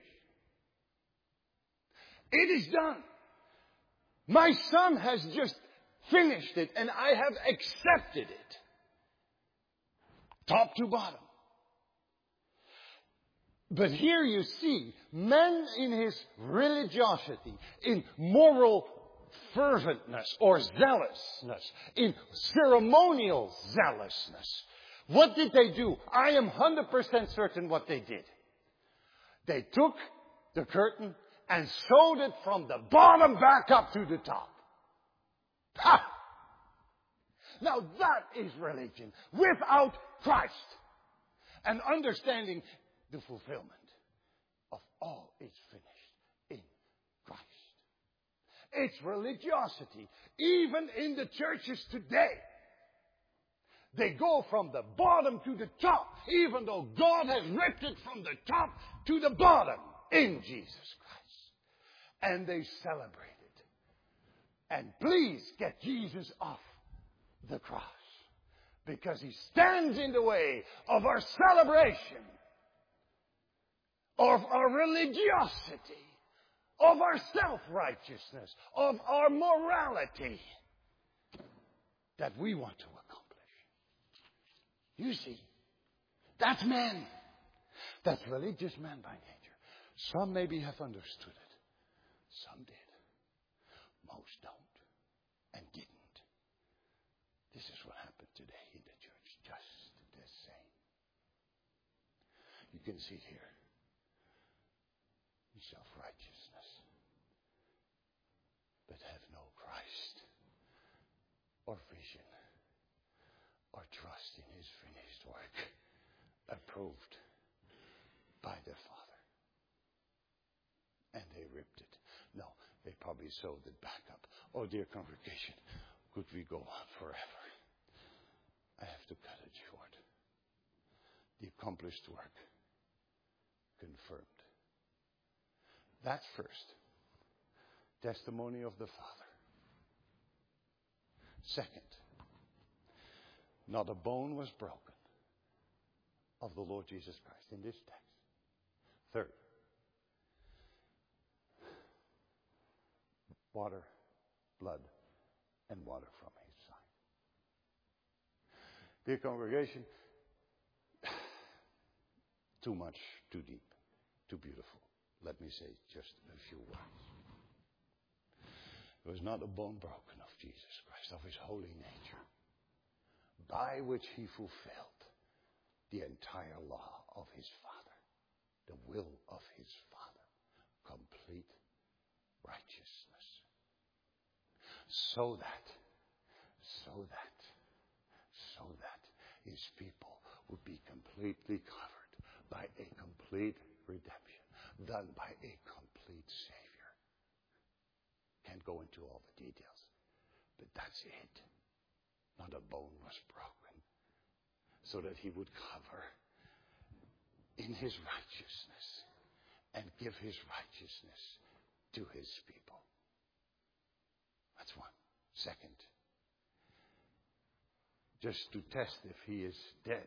It is done. My Son has just finished it, and I have accepted it. Top to bottom. But here you see, man in his religiosity, in moral ferventness or zealousness, in ceremonial zealousness, what did they do? I am one hundred percent certain what they did. They took the curtain and sewed it from the bottom back up to the top. Ha! Now that is religion without Christ. And understanding the fulfillment of all is finished in Christ. It's religiosity. Even in the churches today. They go from the bottom to the top, even though God has ripped it from the top to the bottom in Jesus Christ. And they celebrate it. And please get Jesus off the cross. Because He stands in the way of our celebration, of our religiosity, of our self-righteousness, of our morality that we want to accomplish. You see, that's man. That's religious man by nature. Some maybe have understood it. Some did. Most don't and didn't. This is what happened today in the church. Just the same. You can see it here. Self-righteousness. But have no Christ or vision or trust in His finished work approved by the Father. And they ripped it. No, they probably sewed it back up. Oh, dear congregation, could we go on forever? I have to cut it short. The accomplished work confirmed. That's first. Testimony of the Father. Second, not a bone was broken of the Lord Jesus Christ in this text. Third, water, blood, and water from his side. Dear congregation, too much, too deep, too beautiful. Let me say just a few words. There was not a bone broken of Jesus Christ, of his holy nature, by which he fulfilled the entire law of his Father, the will of his Father, complete righteousness. So that, so that, so that his people would be completely covered by a complete redemption, done by a complete Savior. Can't go into all the details, but that's it. Not a bone was broken, so that he would cover in his righteousness and give his righteousness to his people. That's one. Second, just to test if he is dead,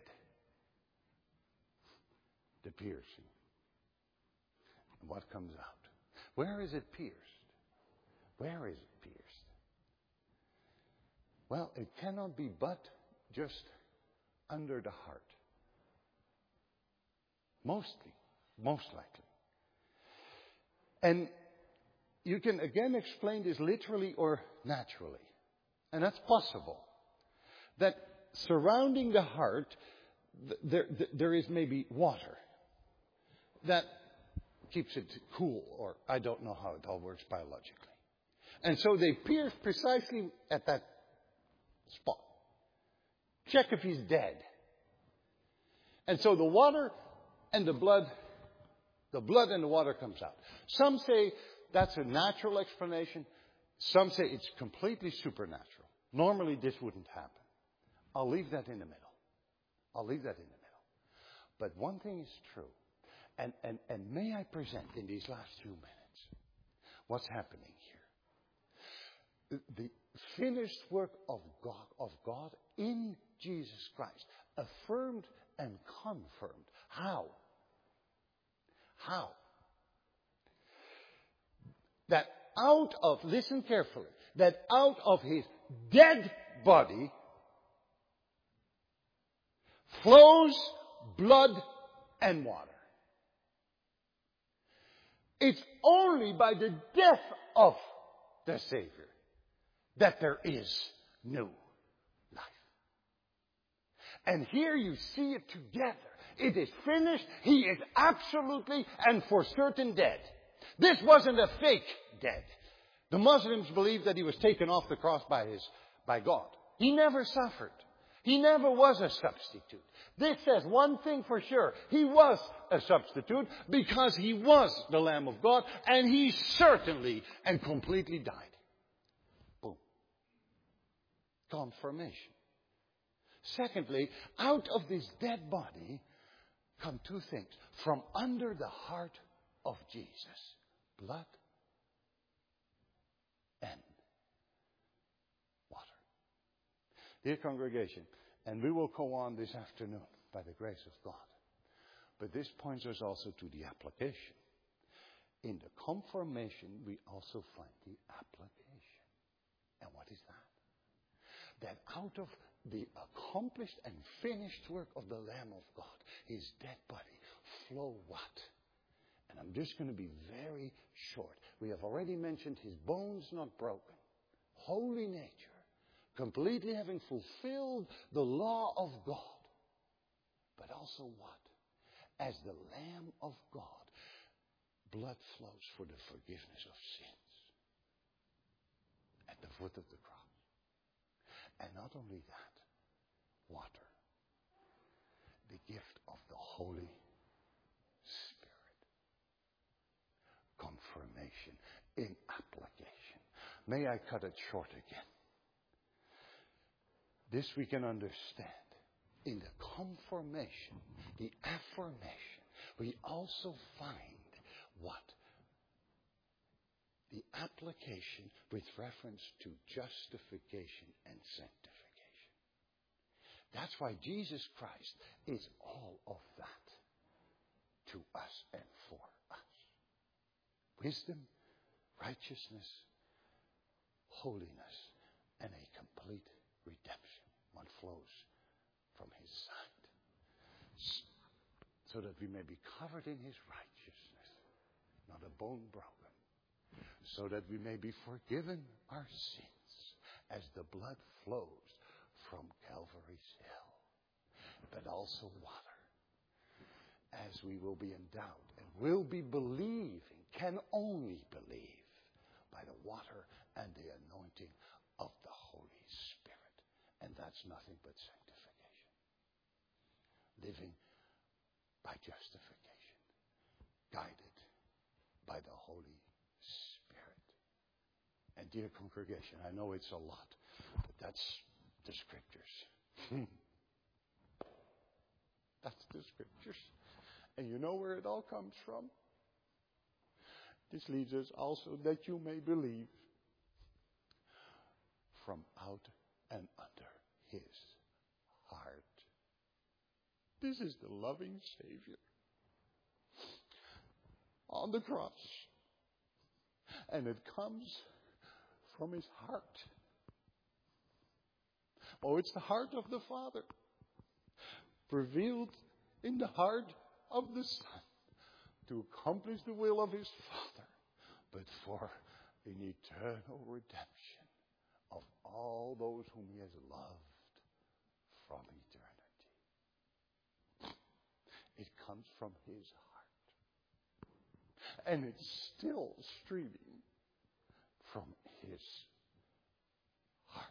the piercing. And what comes out? Where is it pierced? Where is it pierced? Well, it cannot be but just under the heart. Mostly, most likely. And you can again explain this literally or naturally. And that's possible. That surrounding the heart, there, there is maybe water that keeps it cool, or I don't know how it all works biologically. And so they pierce precisely at that spot. Check if he's dead. And so the water and the blood, the blood and the water comes out. Some say that's a natural explanation. Some say it's completely supernatural. Normally this wouldn't happen. I'll leave that in the middle. I'll leave that in the middle. But one thing is true. And, and, and may I present in these last few minutes what's happening here. The finished work of God, of God in Jesus Christ, affirmed and confirmed. How? How? That out of, listen carefully, that out of his dead body flows blood and water. It's only by the death of the Savior that there is new life. And here you see it together. It is finished. He is absolutely and for certain dead. This wasn't a fake dead. The Muslims believe that he was taken off the cross by his, by God. He never suffered. He never was a substitute. This says one thing for sure. He was a substitute because he was the Lamb of God, and he certainly and completely died. Boom. Confirmation. Secondly, out of this dead body come two things. From under the heart of Jesus, blood and water. Dear congregation, and we will go on this afternoon by the grace of God. But this points us also to the application. In the confirmation, we also find the application. And what is that? That out of the accomplished and finished work of the Lamb of God, his dead body, flow what? And I'm just going to be very short. We have already mentioned his bones not broken. Holy nature. Completely having fulfilled the law of God. But also what? As the Lamb of God, blood flows for the forgiveness of sins. At the foot of the cross. And not only that, water. The gift of the Holy Spirit. Confirmation in application. May I cut it short again? This we can understand. In the confirmation, the affirmation, we also find what? The application with reference to justification and sanctification. That's why Jesus Christ is all of that to us and for us. Wisdom, righteousness, holiness and a complete redemption. What flows from His side. So that we may be covered in His righteousness, not a bone broken. So that we may be forgiven our sins as the blood flows from Calvary's hill. But also water, as we will be endowed and will be believing, can only believe by the water and the anointing of the Holy Spirit. And that's nothing but sanctification. Living by justification, guided by the Holy Spirit. And dear congregation, I know it's a lot, but that's the Scriptures. That's the Scriptures. And you know where it all comes from? This leads us also that you may believe from out and under His heart. This is the loving Savior on the cross. And it comes from His heart. Oh, it's the heart of the Father, revealed in the heart of the Son, to accomplish the will of His Father, but for an eternal redemption of all those whom He has loved from eternity. It comes from His heart. And it's still streaming from His heart.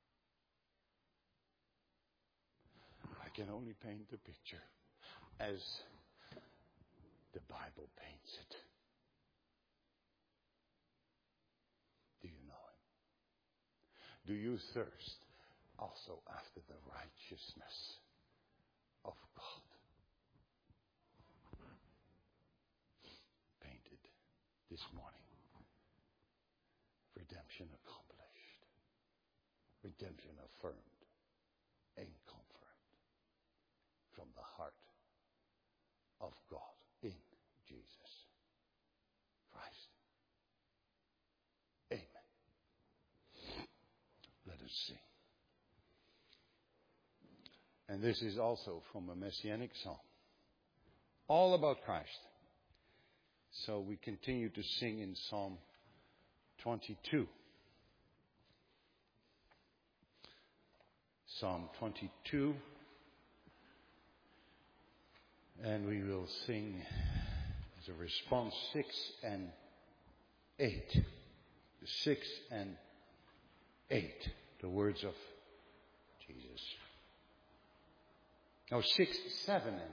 I can only paint the picture as the Bible paints it. Do you know Him? Do you thirst also after the righteousness of God? Painted this morning. Redemption accomplished. Redemption affirmed and confirmed from the heart of God in Jesus Christ. Amen. Let us sing. And this is also from a Messianic song, all about Christ. So we continue to sing in Psalm twenty-two. Psalm twenty-two. And we will sing as a response six and eight. Six and eight. The words of Jesus. No, six, seven and eight.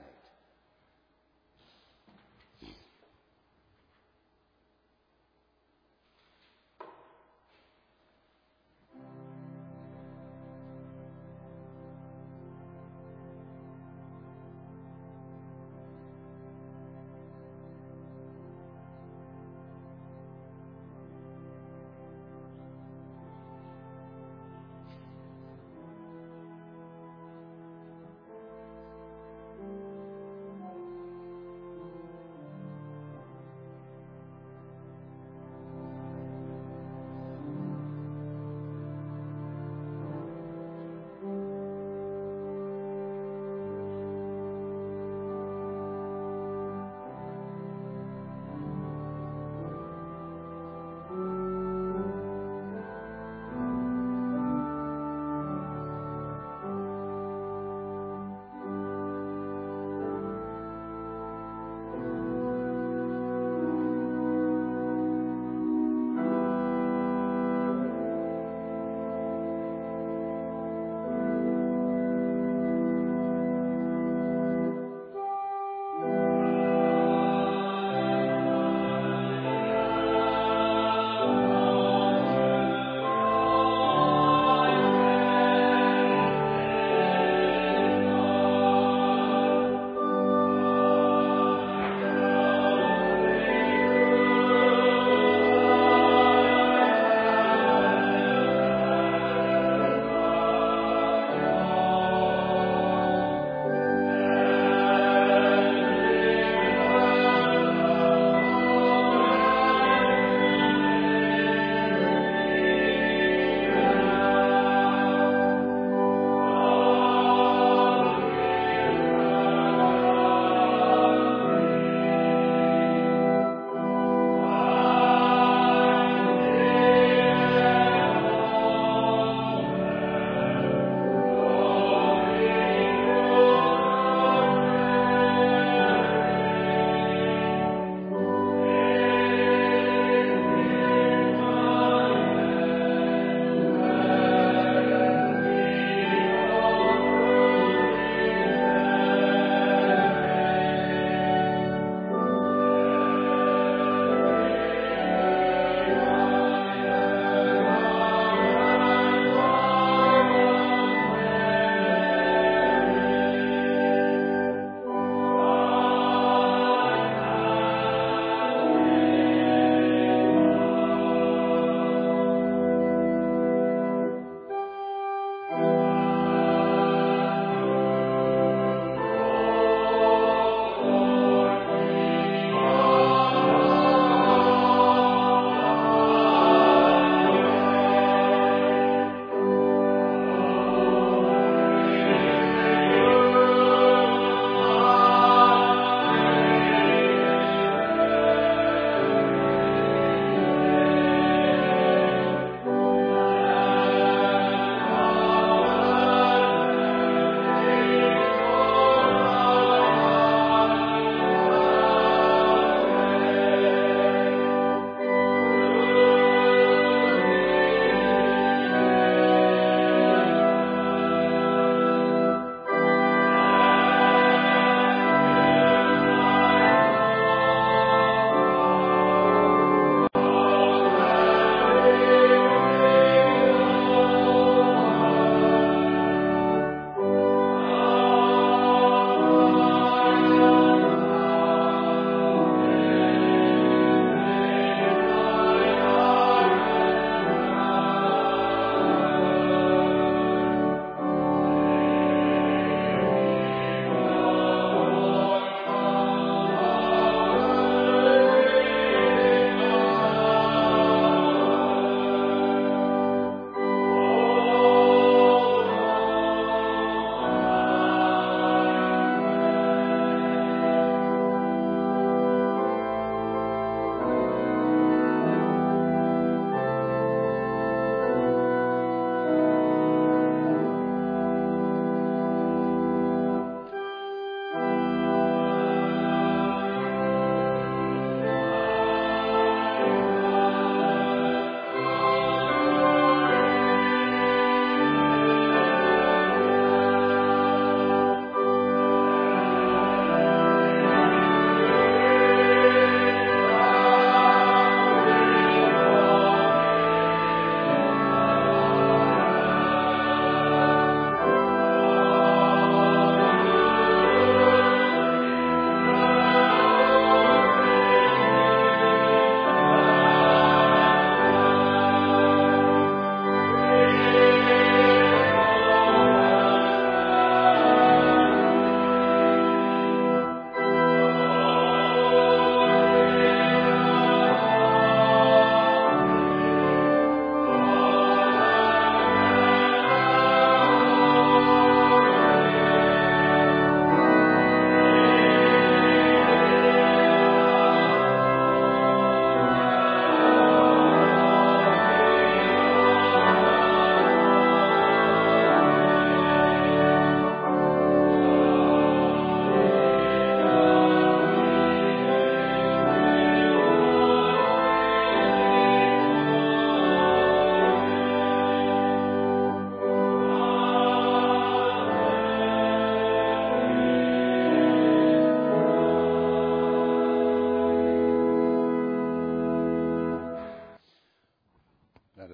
Thank you.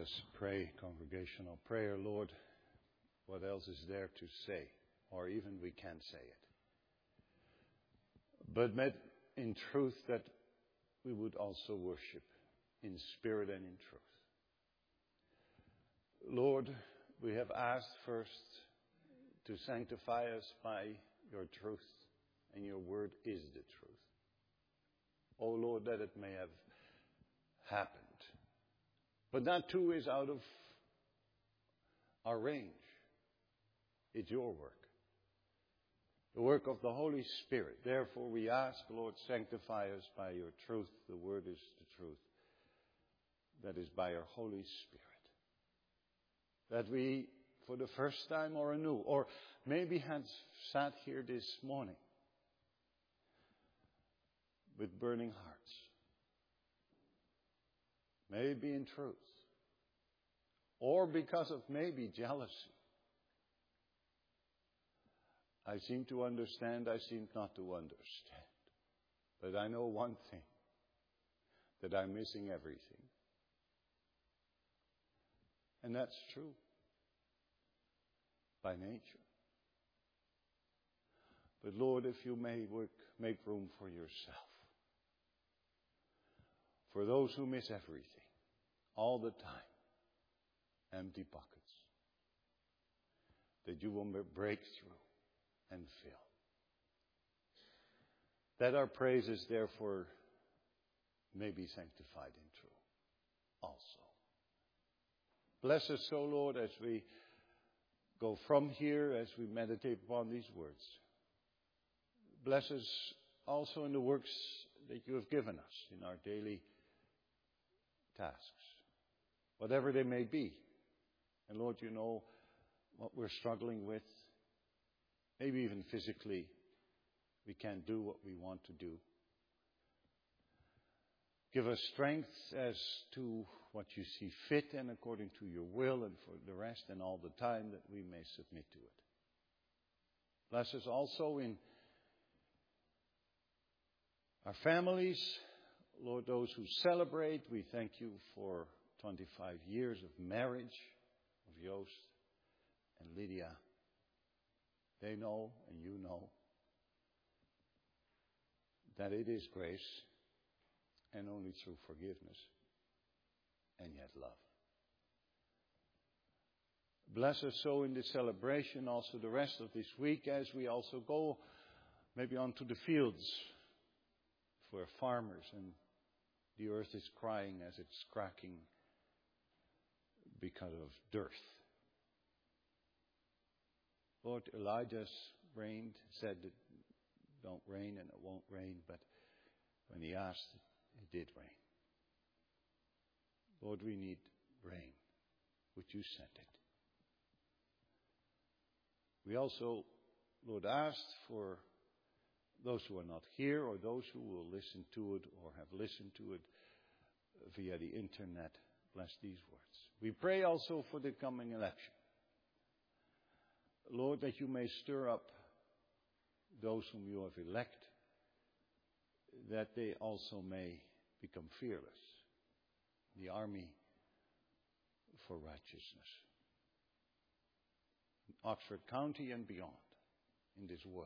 us pray congregational prayer. Lord, what else is there to say? Or even we can't say it. But met in truth that we would also worship in spirit and in truth. Lord, we have asked first to sanctify us by your truth, and your word is the truth. Oh Lord, that it may have happened. But that too is out of our range. It's your work. The work of the Holy Spirit. Therefore we ask, Lord, sanctify us by your truth. The word is the truth. That is by your Holy Spirit. That we, for the first time or anew, or maybe had sat here this morning with burning hearts. Maybe in truth. Or because of maybe jealousy. I seem to understand, I seem not to understand. But I know one thing, that I'm missing everything. And that's true. By nature. But Lord, if you may work, make room for yourself. For those who miss everything, all the time, empty pockets, that you will break through and fill. That our praises, therefore, may be sanctified in truth also. Bless us, O Lord, as we go from here, as we meditate upon these words. Bless us also in the works that you have given us in our daily tasks, whatever they may be. And Lord, you know what we're struggling with. Maybe even physically, we can't do what we want to do. Give us strength as to what you see fit and according to your will, and for the rest and all the time that we may submit to it. Bless us also in our families. Lord, those who celebrate, we thank you for twenty-five years of marriage of Joost and Lydia. They know, and you know, that it is grace, and only through forgiveness, and yet love. Bless us so in this celebration, also the rest of this week, as we also go maybe onto the fields for farmers, and the earth is crying as it's cracking because of dearth. Lord, Elijah's rained, said it don't rain and it won't rain, but when he asked, it did rain. Lord, we need rain. Would you send it? We also, Lord, asked for those who are not here or those who will listen to it or have listened to it via the internet. Bless these words. We pray also for the coming election. Lord, that you may stir up those whom you have elected, that they also may become fearless. The army for righteousness. In Oxford County and beyond in this world.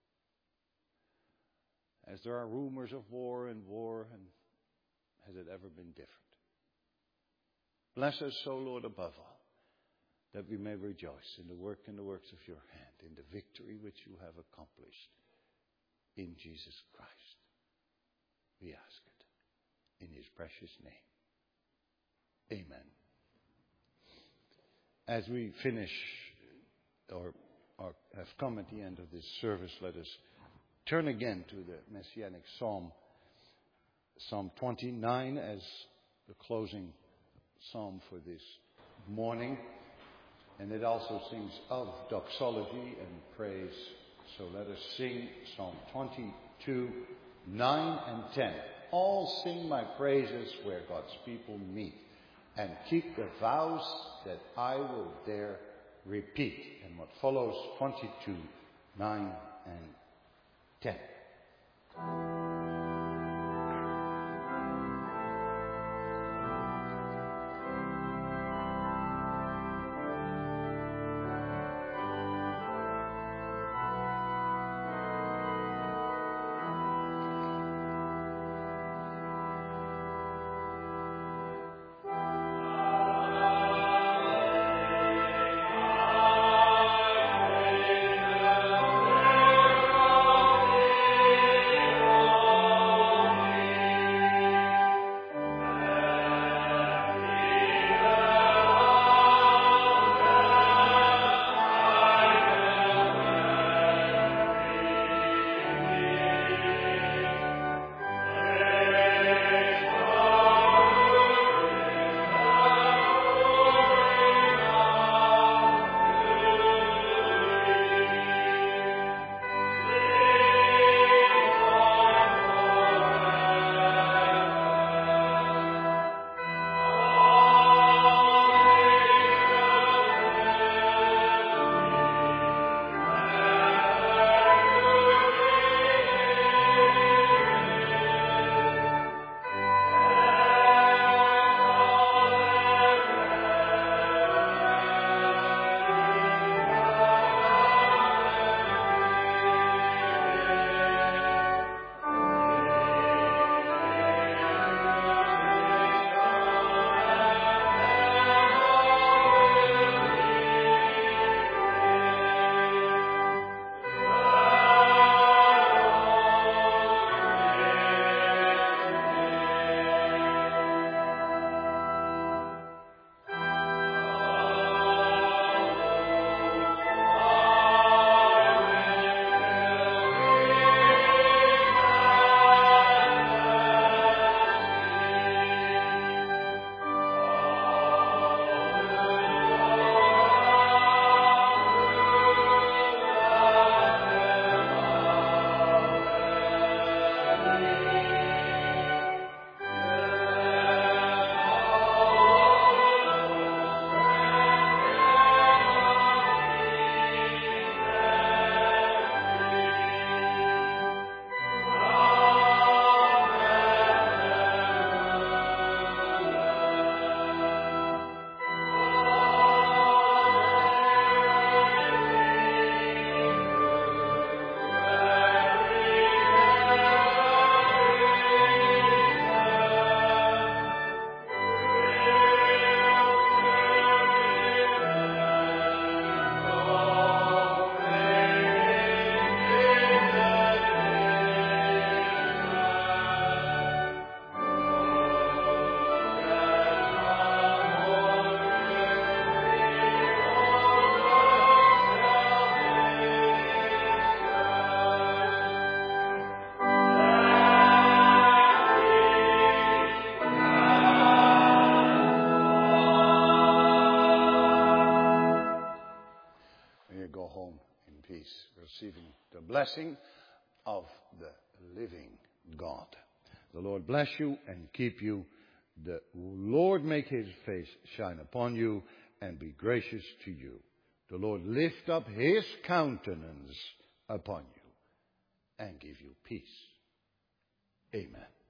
As there are rumors of war and war, and has it ever been different? Bless us so, Lord, above all, that we may rejoice in the work and the works of your hand, in the victory which you have accomplished in Jesus Christ. We ask it in his precious name. Amen. As we finish or, or have come at the end of this service, let us turn again to the Messianic Psalm, Psalm twenty-nine, as the closing psalm for this morning. And it also sings of doxology and praise. So let us sing Psalm twenty-two, nine and ten. All sing my praises where God's people meet, and keep the vows that I will dare repeat. And what follows, twenty-two, nine and ten. may go home in peace, receiving the blessing of the living God. The Lord bless you and keep you. The Lord make his face shine upon you and be gracious to you. The Lord lift up his countenance upon you and give you peace. Amen.